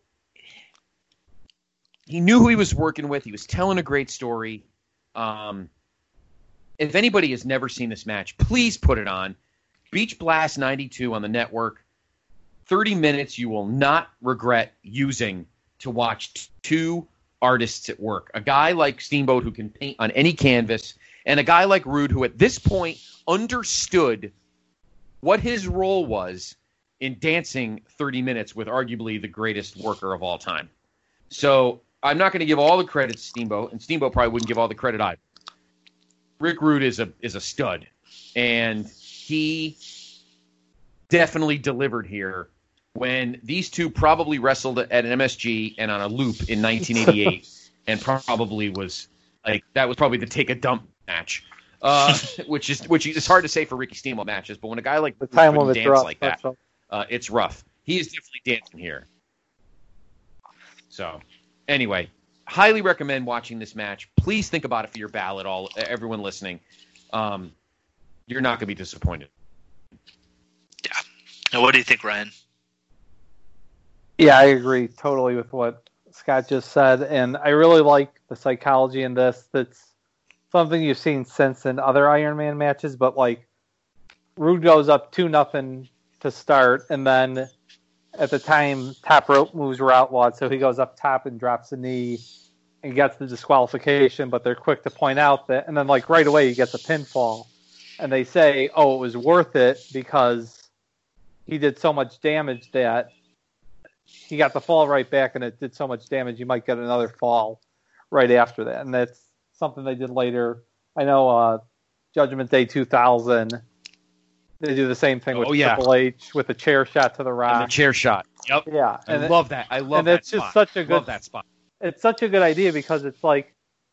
he knew who he was working with. He was telling a great story. Um. If anybody has never seen this match, please put it on. Beach Blast ninety-two on the network. thirty minutes you will not regret using to watch t- two artists at work. A guy like Steamboat who can paint on any canvas, and a guy like Rude who at this point understood what his role was in dancing thirty minutes with arguably the greatest worker of all time. So I'm not going to give all the credit to Steamboat, and Steamboat probably wouldn't give all the credit either. Rick Rude is a is a stud, and he definitely delivered here when these two probably wrestled at an M S G and on a loop in nineteen eighty-eight, and probably was like that was probably the take a dump match, uh, which is which is hard to say for Ricky Steamboat matches, but when a guy like the time Rude limit's dance rough, like that, uh, it's rough. He is definitely dancing here. So, anyway. Highly recommend watching this match. Please think about it for your ballot, all everyone listening. Um, you're not going to be disappointed. Yeah. Now, what do you think, Ryan? Yeah, I agree totally with what Scott just said, and I really like the psychology in this. That's something you've seen since in other Iron Man matches, but like Rude goes up two nothing to start, and then at the time top rope moves were outlawed, so he goes up top and drops a knee and gets the disqualification, but they're quick to point out that, and then like right away he gets a pinfall, and they say, oh, it was worth it because he did so much damage that he got the fall right back, and it did so much damage you might get another fall right after that, and that's something they did later. I know uh, Judgment Day two thousand, they do the same thing with oh, yeah. Triple H with a chair shot to the Rock. And the chair shot. Yep. Yeah. I and love it, that. I love and that it's just spot. such a good, love that spot. It's such a good idea because it's like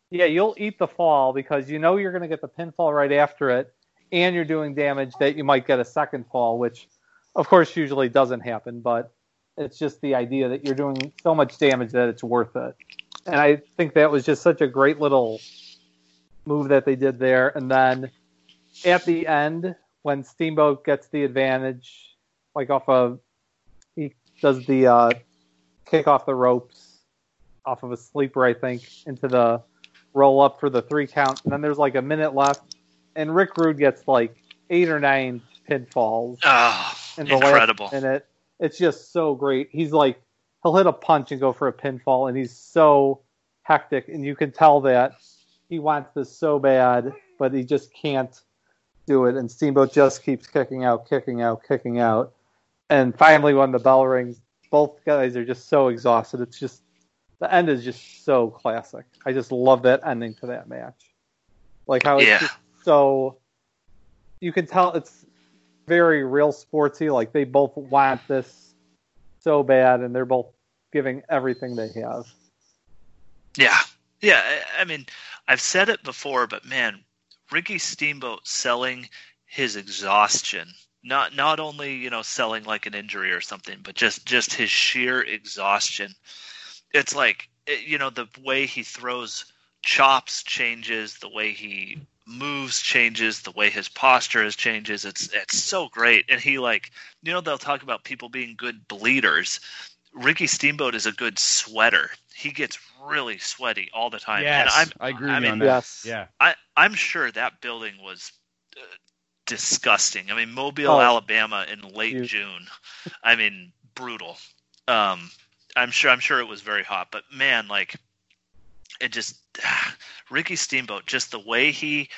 Yeah, you'll eat the fall because you know you're going to get the pinfall right after it, and you're doing damage that you might get a second fall, which, of course, usually doesn't happen, but it's just the idea that you're doing so much damage that it's worth it. And I think that was just such a great little move that they did there. And then at the end, when Steamboat gets the advantage, like off of, he does the uh, kick off the ropes off of a sleeper, I think, into the roll up for the three count, and then there's like a minute left, and Rick Rude gets like eight or nine pinfalls. Oh, in the incredible. Last minute. It's just so great. He's like, he'll hit a punch and go for a pinfall, and he's so hectic, and you can tell that he wants this so bad, but he just can't do it, and Steamboat just keeps kicking out, kicking out, kicking out, and finally when the bell rings, both guys are just so exhausted. It's just, the end is just so classic. I just love that ending to that match. Like how it's yeah. just so, you can tell it's very real sportsy. Like they both want this so bad, and they're both giving everything they have. Yeah. Yeah. I mean, I've said it before, but man, Ricky Steamboat selling his exhaustion, not not only, you know, selling like an injury or something, but just, just his sheer exhaustion. It's like, you know, the way he throws chops changes, the way he moves changes, the way his posture is changes. It's it's so great. And he, like, you know, they'll talk about people being good bleeders. Ricky Steamboat is a good sweater. He gets really sweaty all the time. Yes, and I'm, I agree I with mean, you on that. Yes. Yeah. I, I'm sure that building was uh, disgusting. I mean, Mobile, Oh. Alabama in late You- June. I mean, brutal. Um, I'm sure. I'm sure it was very hot. But man, like, it just ah, Ricky Steamboat, just the way he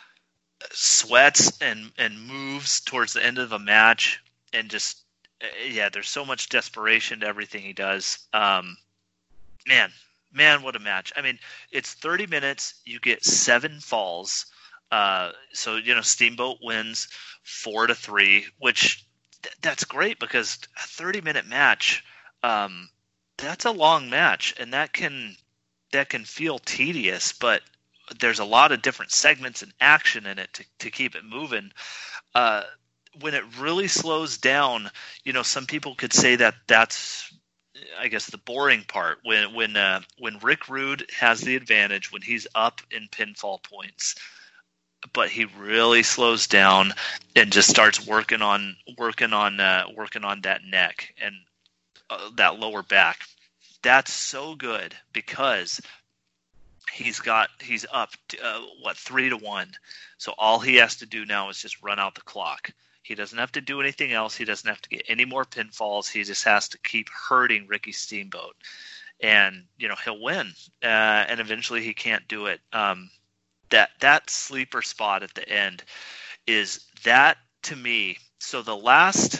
sweats and and moves towards the end of a match, and just uh, yeah, there's so much desperation to everything he does. Um, man, man, what a match! I mean, it's thirty minutes. You get seven falls. Uh, so you know, Steamboat wins four to three, which th- that's great because a thirty minute match. Um, that's a long match, and that can that can feel tedious, but there's a lot of different segments and action in it to, to keep it moving. Uh, when it really slows down, you know, some people could say that that's, I guess, the boring part. When when uh, when Rick Rude has the advantage, when he's up in pinfall points, but he really slows down and just starts working on working on uh, working on that neck and uh, that lower back. That's so good because he's got he's up to, uh, what three to one. So all he has to do now is just run out the clock. He doesn't have to do anything else. He doesn't have to get any more pinfalls. He just has to keep hurting Ricky Steamboat, and you know he'll win. Uh, and eventually he can't do it. Um, that that sleeper spot at the end is that to me. So the last.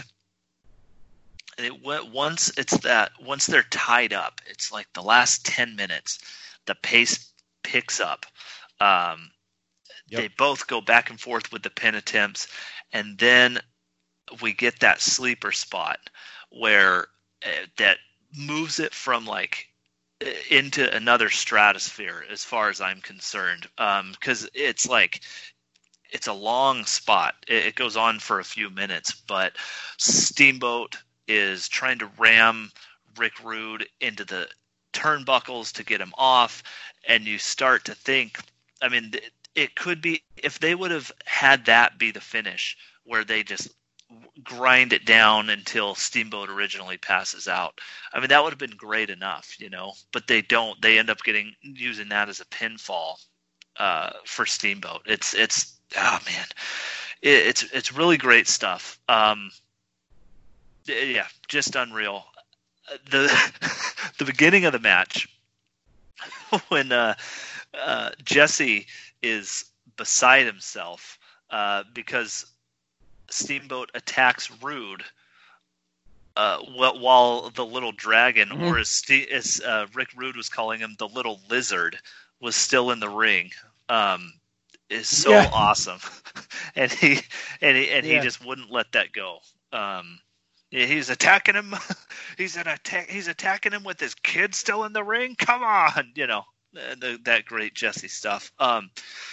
It went, once it's that once they're tied up, it's like the last ten minutes, the pace picks up. Um, Yep. They both go back and forth with the pin attempts, and then we get that sleeper spot where uh, that moves it from like into another stratosphere as far as I'm concerned, because um, it's like it's a long spot. It, it goes on for a few minutes, but Steamboat is trying to ram Rick Rude into the turnbuckles to get him off, and you start to think, I mean, it, it could be, if they would have had that be the finish, where they just grind it down until Steamboat originally passes out. I mean, that would have been great enough, you know, but they don't. They end up getting using that as a pinfall uh, for Steamboat. It's, it's, oh man, it, it's, it's really great stuff. Um, Yeah, just unreal. The the beginning of the match, when uh, uh, Jesse is beside himself uh, because Steamboat attacks Rude uh, while the little dragon, mm-hmm. or as, Ste- as uh, Rick Rude was calling him, the little lizard, was still in the ring. Um, is so yeah. awesome, and he and he and yeah. he just wouldn't let that go. Um, He's attacking him. He's an attack. He's attacking him with his kid still in the ring. Come on, you know. uh, the, that great Jesse stuff. Um,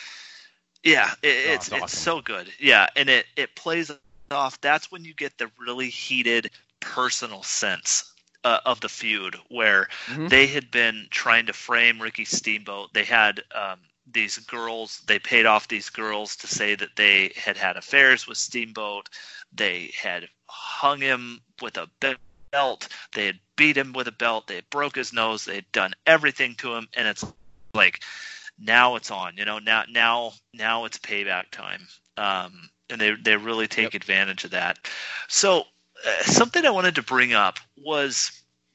yeah, it, Oh, it's it's it's awesome. so good. Yeah, and it it plays off. That's when you get the really heated personal sense uh, of the feud, where Mhm. they had been trying to frame Ricky Steamboat. They had um, these girls. They paid off these girls to say that they had had affairs with Steamboat. They had hung him with a belt. They had beat him with a belt. They had broke his nose. They had done everything to him, and it's like now it's on. You know, now now now it's payback time. Um, and they they really take Yep. advantage of that. So uh, something I wanted to bring up was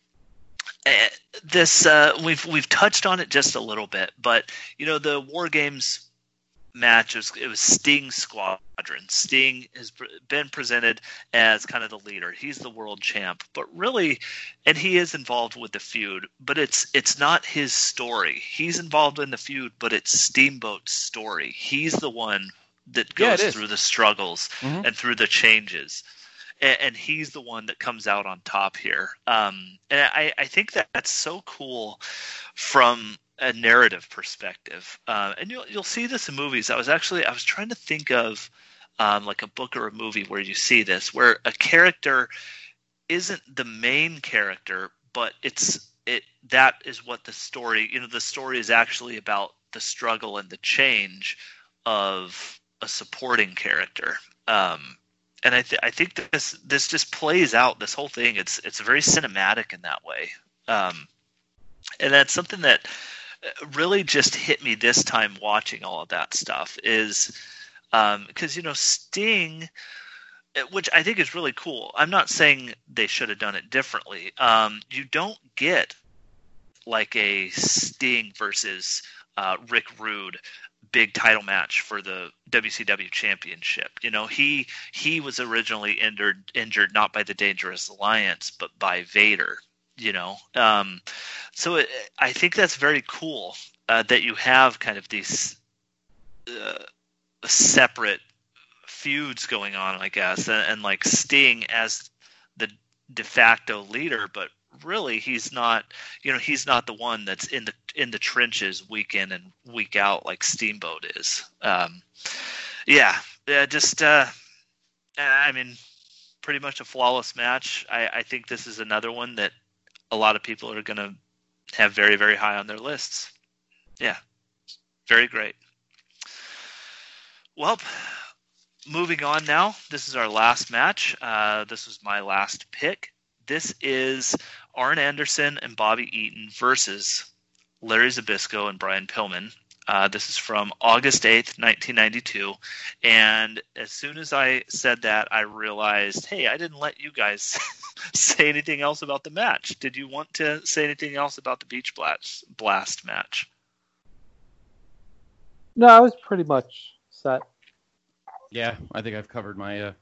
uh, this. Uh, we've we've touched on it just a little bit, but you know the War Games match was it was Sting Squadron. Sting has been presented as kind of the leader. He's the world champ, but really, and he is involved with the feud. But it's it's not his story. He's involved in the feud, but it's Steamboat's story. He's the one that Yeah, goes it is. through the struggles Mhm. and through the changes. And, and he's the one that comes out on top here. Um, and I, I think that that's so cool from a narrative perspective. Uh, and you'll you'll see this in movies. I was actually I was trying to think of um, like a book or a movie where you see this, where a character isn't the main character, but it's it that is what the story. You know, the story is actually about the struggle and the change of a supporting character. Um, and I, th- I think this this just plays out this whole thing. It's it's very cinematic in that way, um, and that's something that really just hit me this time watching all of that stuff. Is because um, you know Sting, which I think is really cool. I'm not saying they should have done it differently. Um, you don't get like a Sting versus uh, Rick Rude big title match for the W C W championship. You know, he he was originally injured injured not by the Dangerous Alliance, but by Vader. You know, um, so it, I think that's very cool uh, that you have kind of these uh, separate feuds going on, I guess, and, and like Sting as the de facto leader, but really he's not, you know, he's not the one that's in the in the trenches week in and week out like Steamboat is. Um, yeah, yeah, just uh, I mean, pretty much a flawless match. I, I think this is another one that a lot of people are going to have very, very high on their lists. Yeah, very great. Well, moving on now. This is our last match. Uh, this was my last pick. This is Arn Anderson and Bobby Eaton versus Larry Zbyszko and Brian Pillman. Uh, this is from August eighth, nineteen ninety-two. And as soon as I said that, I realized, hey, I didn't let you guys say anything else about the match. Did you want to say anything else about the Beach Blast, Blast match? No, I was pretty much set. Yeah, I think I've covered my. Uh...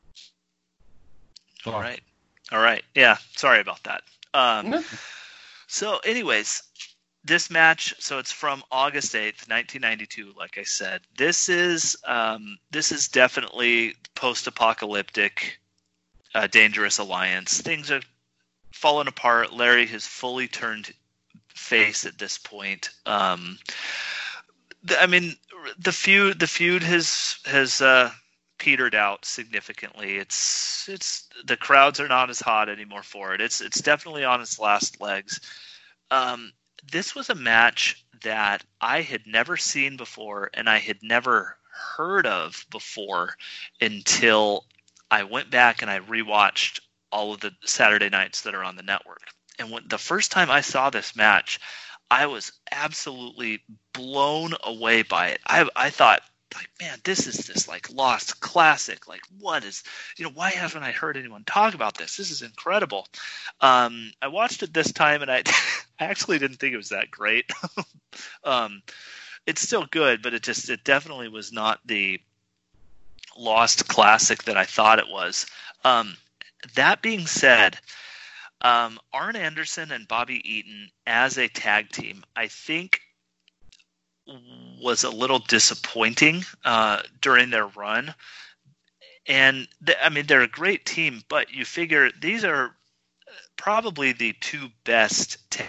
All right. All right. Yeah, sorry about that. Um, so anyways, this match, so it's from August eighth, nineteen ninety-two, like I said. This is um, this is definitely post-apocalyptic, uh, Dangerous Alliance. Things are falling apart. Larry has fully turned face at this point. Um, the, I mean, the feud the feud has has uh, petered out significantly. It's it's the crowds are not as hot anymore for it. It's it's definitely on its last legs. Um, this was a match that I had never seen before, and I had never heard of before until I went back and I rewatched all of the Saturday nights that are on the network. And when the first time I saw this match, I was absolutely blown away by it. I I thought, like, man, this is this like lost classic. Like, what is, you know, why haven't I heard anyone talk about this? This is incredible. Um, I watched it this time, and I, I actually didn't think it was that great. um, it's still good, but it just, it definitely was not the lost classic that I thought it was. Um, that being said, um, Arn Anderson and Bobby Eaton as a tag team, I think, was a little disappointing uh, during their run. And th- I mean, they're a great team, but you figure these are probably the two best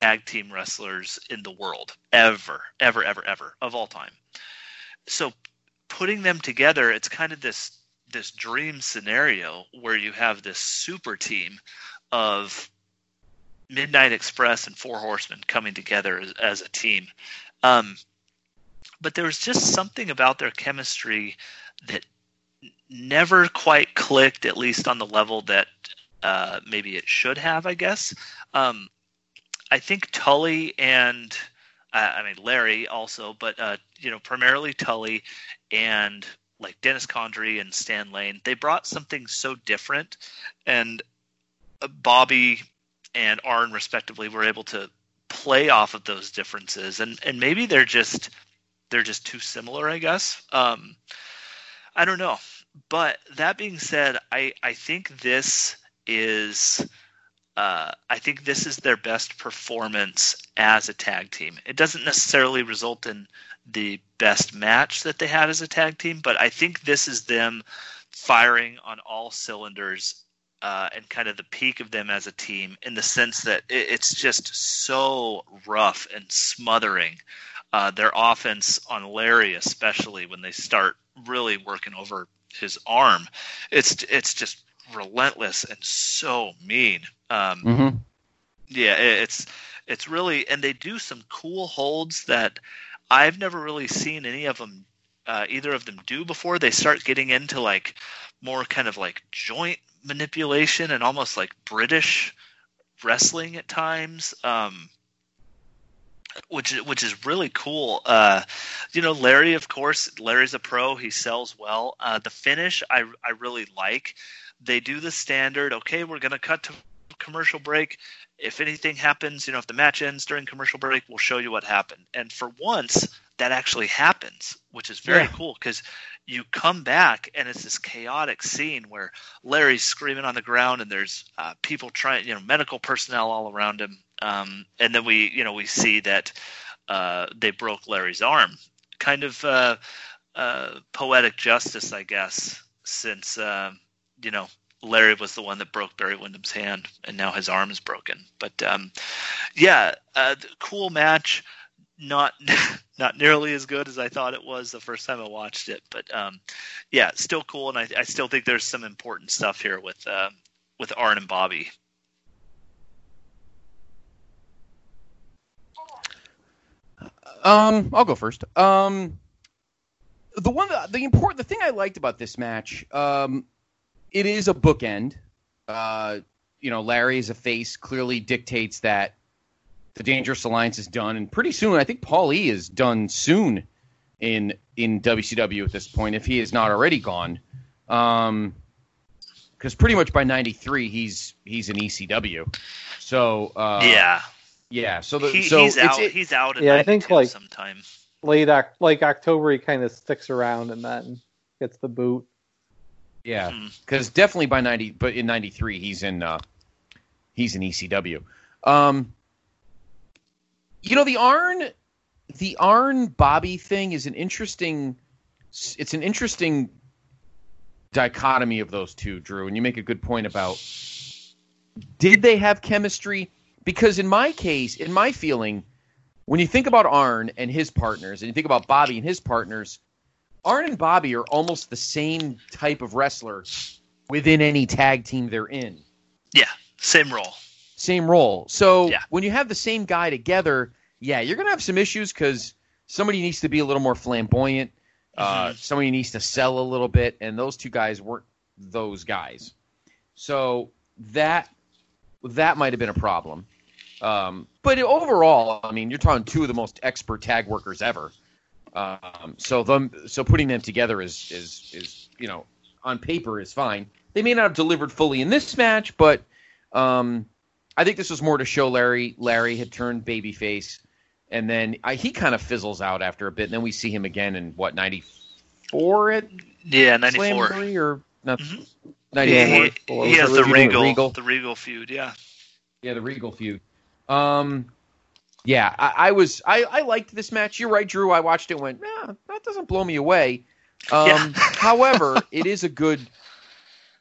tag team wrestlers in the world, ever, ever, ever, ever, of all time. So putting them together, it's kind of this this dream scenario where you have this super team of Midnight Express and Four Horsemen coming together as, as a team. Um, but there was just something about their chemistry that never quite clicked, at least on the level that uh, maybe it should have, I guess. Um, I think Tully and uh, I mean Larry also, but uh, you know, primarily Tully and like Dennis Condrey and Stan Lane, they brought something so different, and uh, Bobby and Arn respectively were able to play off of those differences, and and maybe they're just they're just too similar, I guess. Um, I don't know, but that being said, I I think this is. Uh, I think this is their best performance as a tag team. It doesn't necessarily result in the best match that they had as a tag team, but I think this is them firing on all cylinders uh, and kind of the peak of them as a team, in the sense that it, it's just so rough and smothering. Uh, their offense on Larry, especially when they start really working over his arm, it's it's just relentless and so mean. Um, Mm-hmm. Yeah, it, it's it's really, and they do some cool holds that I've never really seen any of them, uh, either of them do before. They start getting into like more kind of like joint manipulation and almost like British wrestling at times, um, which which is really cool. Uh, you know, Larry, of course, Larry's a pro. He sells well. Uh, the finish I I really like. They do the standard, okay, we're going to cut to commercial break. If anything happens, you know, if the match ends during commercial break, we'll show you what happened. And for once, that actually happens, which is very Yeah. cool, because you come back and it's this chaotic scene where Larry's screaming on the ground and there's uh, people trying, you know, medical personnel all around him. Um, and then we, you know, we see that uh, they broke Larry's arm. Kind of uh, uh, poetic justice, I guess, since uh, – you know, Larry was the one that broke Barry Windham's hand, and now his arm is broken. But um, yeah, uh, cool match. Not not nearly as good as I thought it was the first time I watched it, but um, yeah, still cool. And I, I still think there's some important stuff here with uh, with Arn and Bobby. Um, I'll go first. Um, the one, the important, the thing I liked about this match, um. It is a bookend. Uh, you know, Larry as a face clearly dictates that the Dangerous Alliance is done, and pretty soon, I think Paul E is done soon in in W C W at this point, if he is not already gone. Um, because pretty much by ninety-three, he's he's in E C W. So uh, yeah, yeah. So the he, so he's it's, out. it, he's out. In Yeah, I think, like, sometime Late Oc- like October, he kind of sticks around and then gets the boot. Yeah, Hmm. because definitely by ninety, but in ninety-three he's in uh, he's in E C W. Um, you know, the Arn, the Arn Bobby thing is an interesting. It's an interesting dichotomy of those two, Drew, and you make a good point about did they have chemistry? Because in my case, in my feeling, when you think about Arn and his partners, and you think about Bobby and his partners. Arn and Bobby are almost the same type of wrestler within any tag team they're in. Yeah, same role. Same role. So Yeah. when you have the same guy together, yeah, you're going to have some issues because somebody needs to be a little more flamboyant. Uh, Mhm. somebody needs to sell a little bit, and those two guys weren't those guys. So that that might have been a problem. Um, but overall, I mean, you're talking two of the most expert tag workers ever. Um, so them, so putting them together is, is, is, you know, on paper is fine. They may not have delivered fully in this match, but, um, I think this was more to show Larry, Larry had turned babyface, and then I, he kind of fizzles out after a bit, and then we see him again in what, ninety-four at Yeah, ninety-four. Slamboree or not? Mhm. ninety-four. Yeah, he, he has the Regal, Regal, Regal. the Regal feud. Yeah. Yeah, the Regal feud. Um, yeah, I, I was I, I liked this match. You're right, Drew. I watched it and went, nah, that doesn't blow me away. Um, Yeah. However, it is a good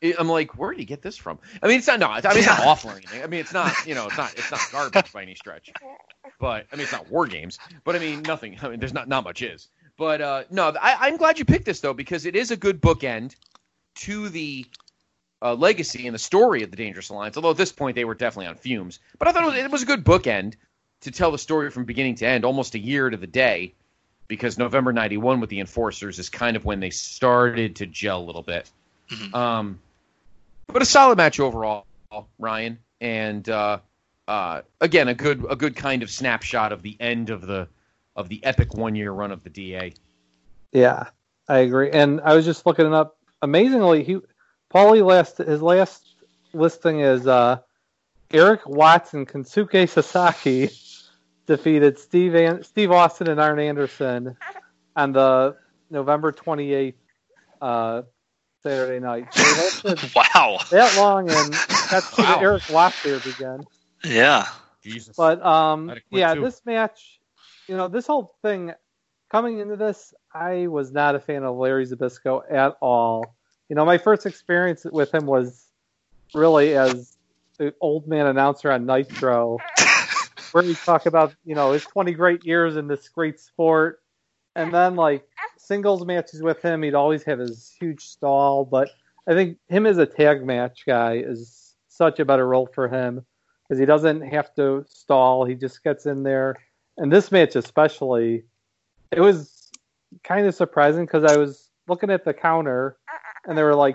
I'm like, where did he get this from? I mean, it's not no, I mean, it's not awful or anything. I mean, it's not, you know, it's not, it's not garbage by any stretch. But I mean, it's not War Games. But I mean, nothing. I mean, there's not not much is. But uh, no, I, I'm glad you picked this though, because it is a good bookend to the uh, legacy and the story of the Dangerous Alliance. Although at this point they were definitely on fumes. But I thought it was, it was a good bookend to tell the story from beginning to end, almost a year to the day, because November ninety-one with the Enforcers is kind of when they started to gel a little bit. Mm-hmm. Um. But a solid match overall, Ryan, and uh, uh, again a good a good kind of snapshot of the end of the of the epic one year run of the D A. Yeah, I agree. And I was just looking it up. Amazingly, he Paulie last his last listing is uh, Eric Watts and Kensuke Sasaki defeated Steve An- Steve Austin and Arn Anderson on the November twenty-eighth. Uh, Saturday night. So wow. That long, and that's wow. the Eric Watts there again. Yeah. Jesus. But, um, yeah, too. this match, you know, this whole thing, coming into this, I was not a fan of Larry Zbyszko at all. You know, my first experience with him was really as the old man announcer on Nitro, where he talked about, you know, his twenty great years in this great sport. And then, like, singles matches with him, he'd always have his huge stall. But I think him as a tag match guy is such a better role for him because he doesn't have to stall. He just gets in there. And this match especially, it was kind of surprising because I was looking at the counter and there were like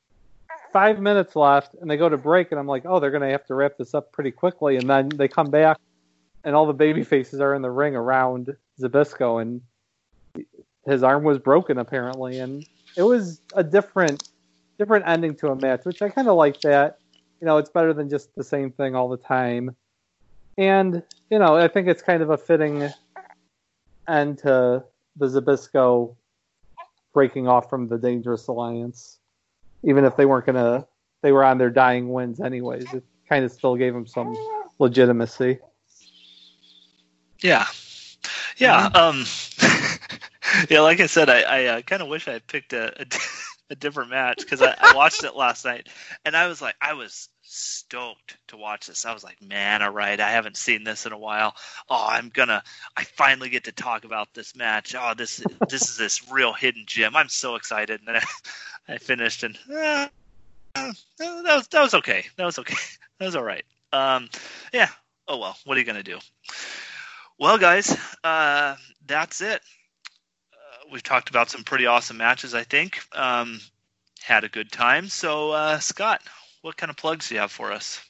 five minutes left and they go to break and I'm like, oh, they're going to have to wrap this up pretty quickly. And then they come back and all the baby faces are in the ring around Zbyszko and his arm was broken apparently, and it was a different, different ending to a match, which I kind of like that. You know, it's better than just the same thing all the time, and you know, I think it's kind of a fitting end to the Zbyszko breaking off from the Dangerous Alliance, even if they weren't gonna, they were on their dying wins anyways. It kind of still gave them some legitimacy. Yeah, yeah. Um. Yeah, like I said, I, I uh, kind of wish I had picked a, a, a different match because I, I watched it last night, and I was like, I was stoked to watch this. I was like, man, all right, I haven't seen this in a while. Oh, I'm gonna, I finally get to talk about this match. Oh, this this is this real hidden gem. I'm so excited. And then I, I finished, and uh, uh, that was that was okay. That was okay. That was all right. Um, yeah. Oh well, what are you gonna do? Well, guys, uh, that's it. We've talked about some pretty awesome matches, I think. Um, had a good time. So, uh, Scott, what kind of plugs do you have for us?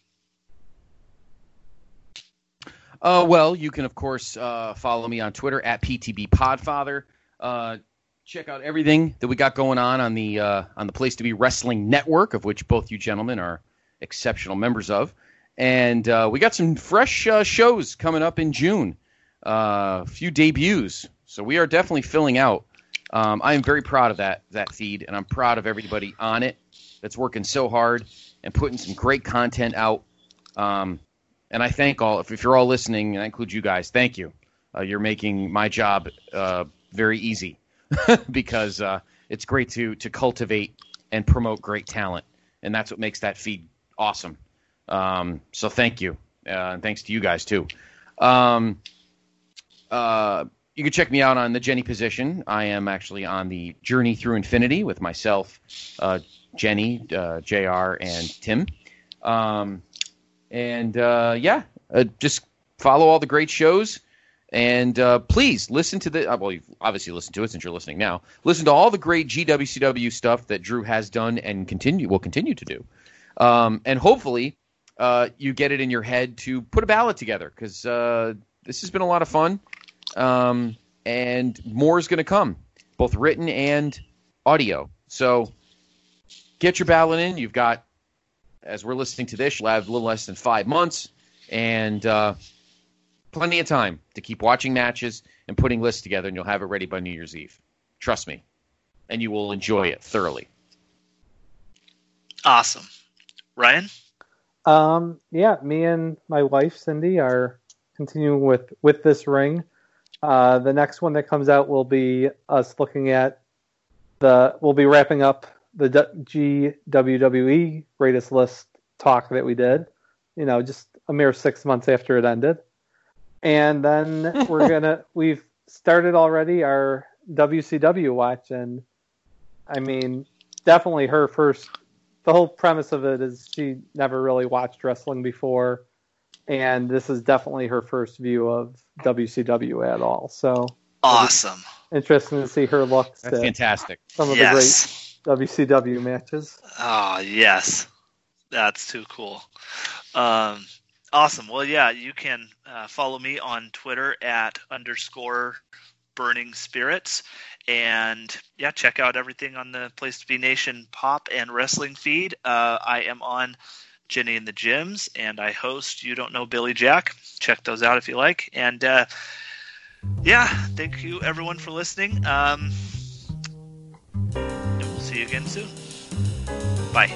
Uh, well, you can, of course, uh, follow me on Twitter at P T B Podfather. Uh, check out everything that we got going on on the uh, on the Place to Be Wrestling Network, of which both you gentlemen are exceptional members of. And uh, we got some fresh uh, shows coming up in June. Uh, a few debuts. So we are definitely filling out. Um, I am very proud of that that feed, and I'm proud of everybody on it that's working so hard and putting some great content out. Um, and I thank all, if, if you're all listening, and I include you guys, thank you. Uh, you're making my job uh, very easy because uh, it's great to to cultivate and promote great talent, and that's what makes that feed awesome. Um, so thank you, uh, and thanks to you guys too. Um, uh, You can check me out on the Jenny position. I am actually on the Journey Through Infinity with myself, uh, Jenny, uh, J R, and Tim. Um, and, uh, yeah, uh, just follow all the great shows. And uh, please listen to the uh, – well, you've obviously listened to it since you're listening now. Listen to all the great G W C W stuff that Drew has done and continue will continue to do. Um, and hopefully uh, you get it in your head to put a ballot together because uh, this has been a lot of fun. Um, and more is going to come, both written and audio. So get your ballot in. You've got, as we're listening to this, you'll have a little less than five months and uh, plenty of time to keep watching matches and putting lists together, and you'll have it ready by New Year's Eve. Trust me. And you will enjoy it thoroughly. Awesome. Ryan? Um, yeah, me and my wife, Cindy, are continuing with, with this ring. Uh, the next one that comes out will be us looking at the, we'll be wrapping up the G W W E greatest list talk that we did, you know, just a mere six months after it ended. And then we're going to, we've started already our W C W watch. And I mean, definitely her first, the whole premise of it is she never really watched wrestling before. And this is definitely her first view of W C W at all. So awesome. Interesting to see her look. That's fantastic. Some of yes. the great W C W matches. Oh, yes. That's too cool. Um, awesome. Well, yeah, you can uh, follow me on Twitter at underscore burning spirits. And, yeah, check out everything on the Place to Be Nation pop and wrestling feed. Uh, I am on Jenny and the Gyms, and I host You Don't Know Billy Jack. Check those out if you like. And, uh, yeah, thank you, everyone, for listening. Um, and we'll see you again soon. Bye.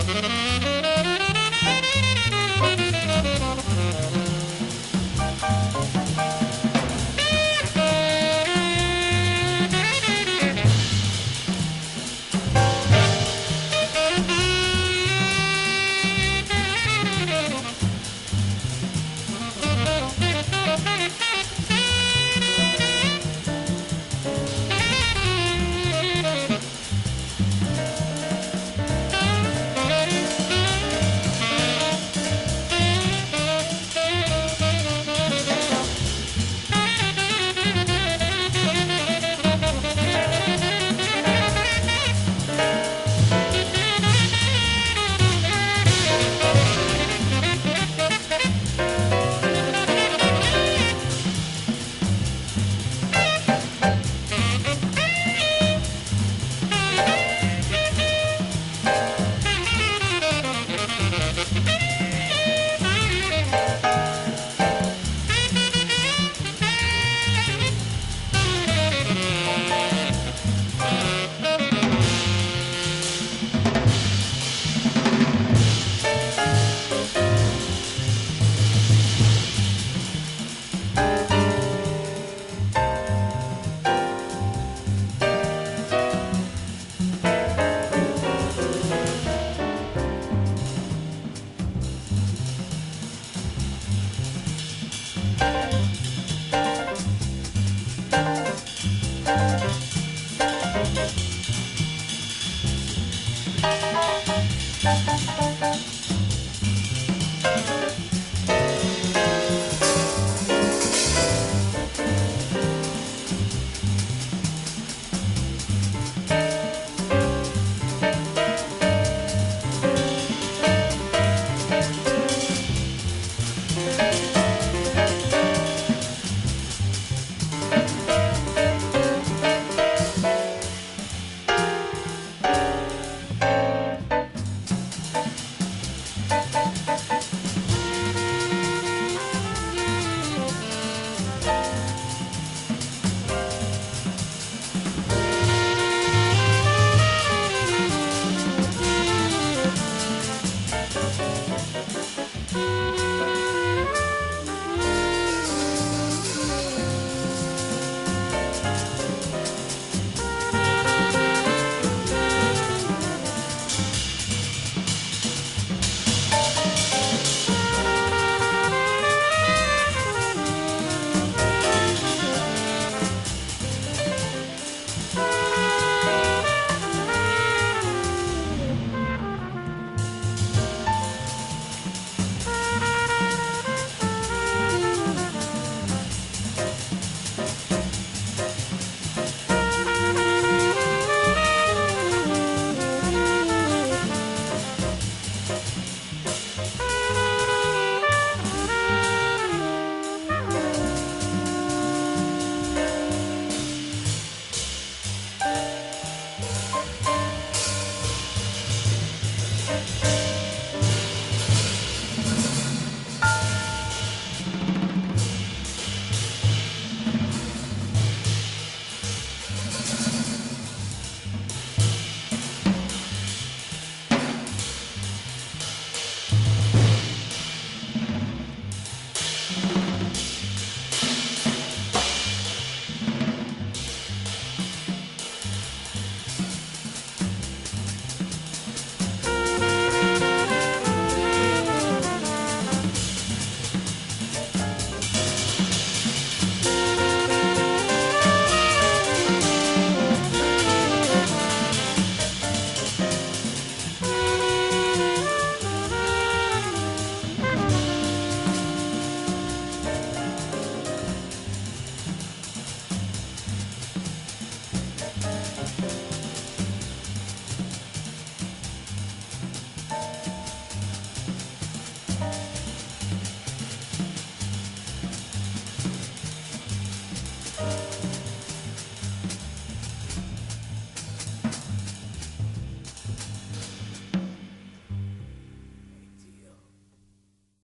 Thank you.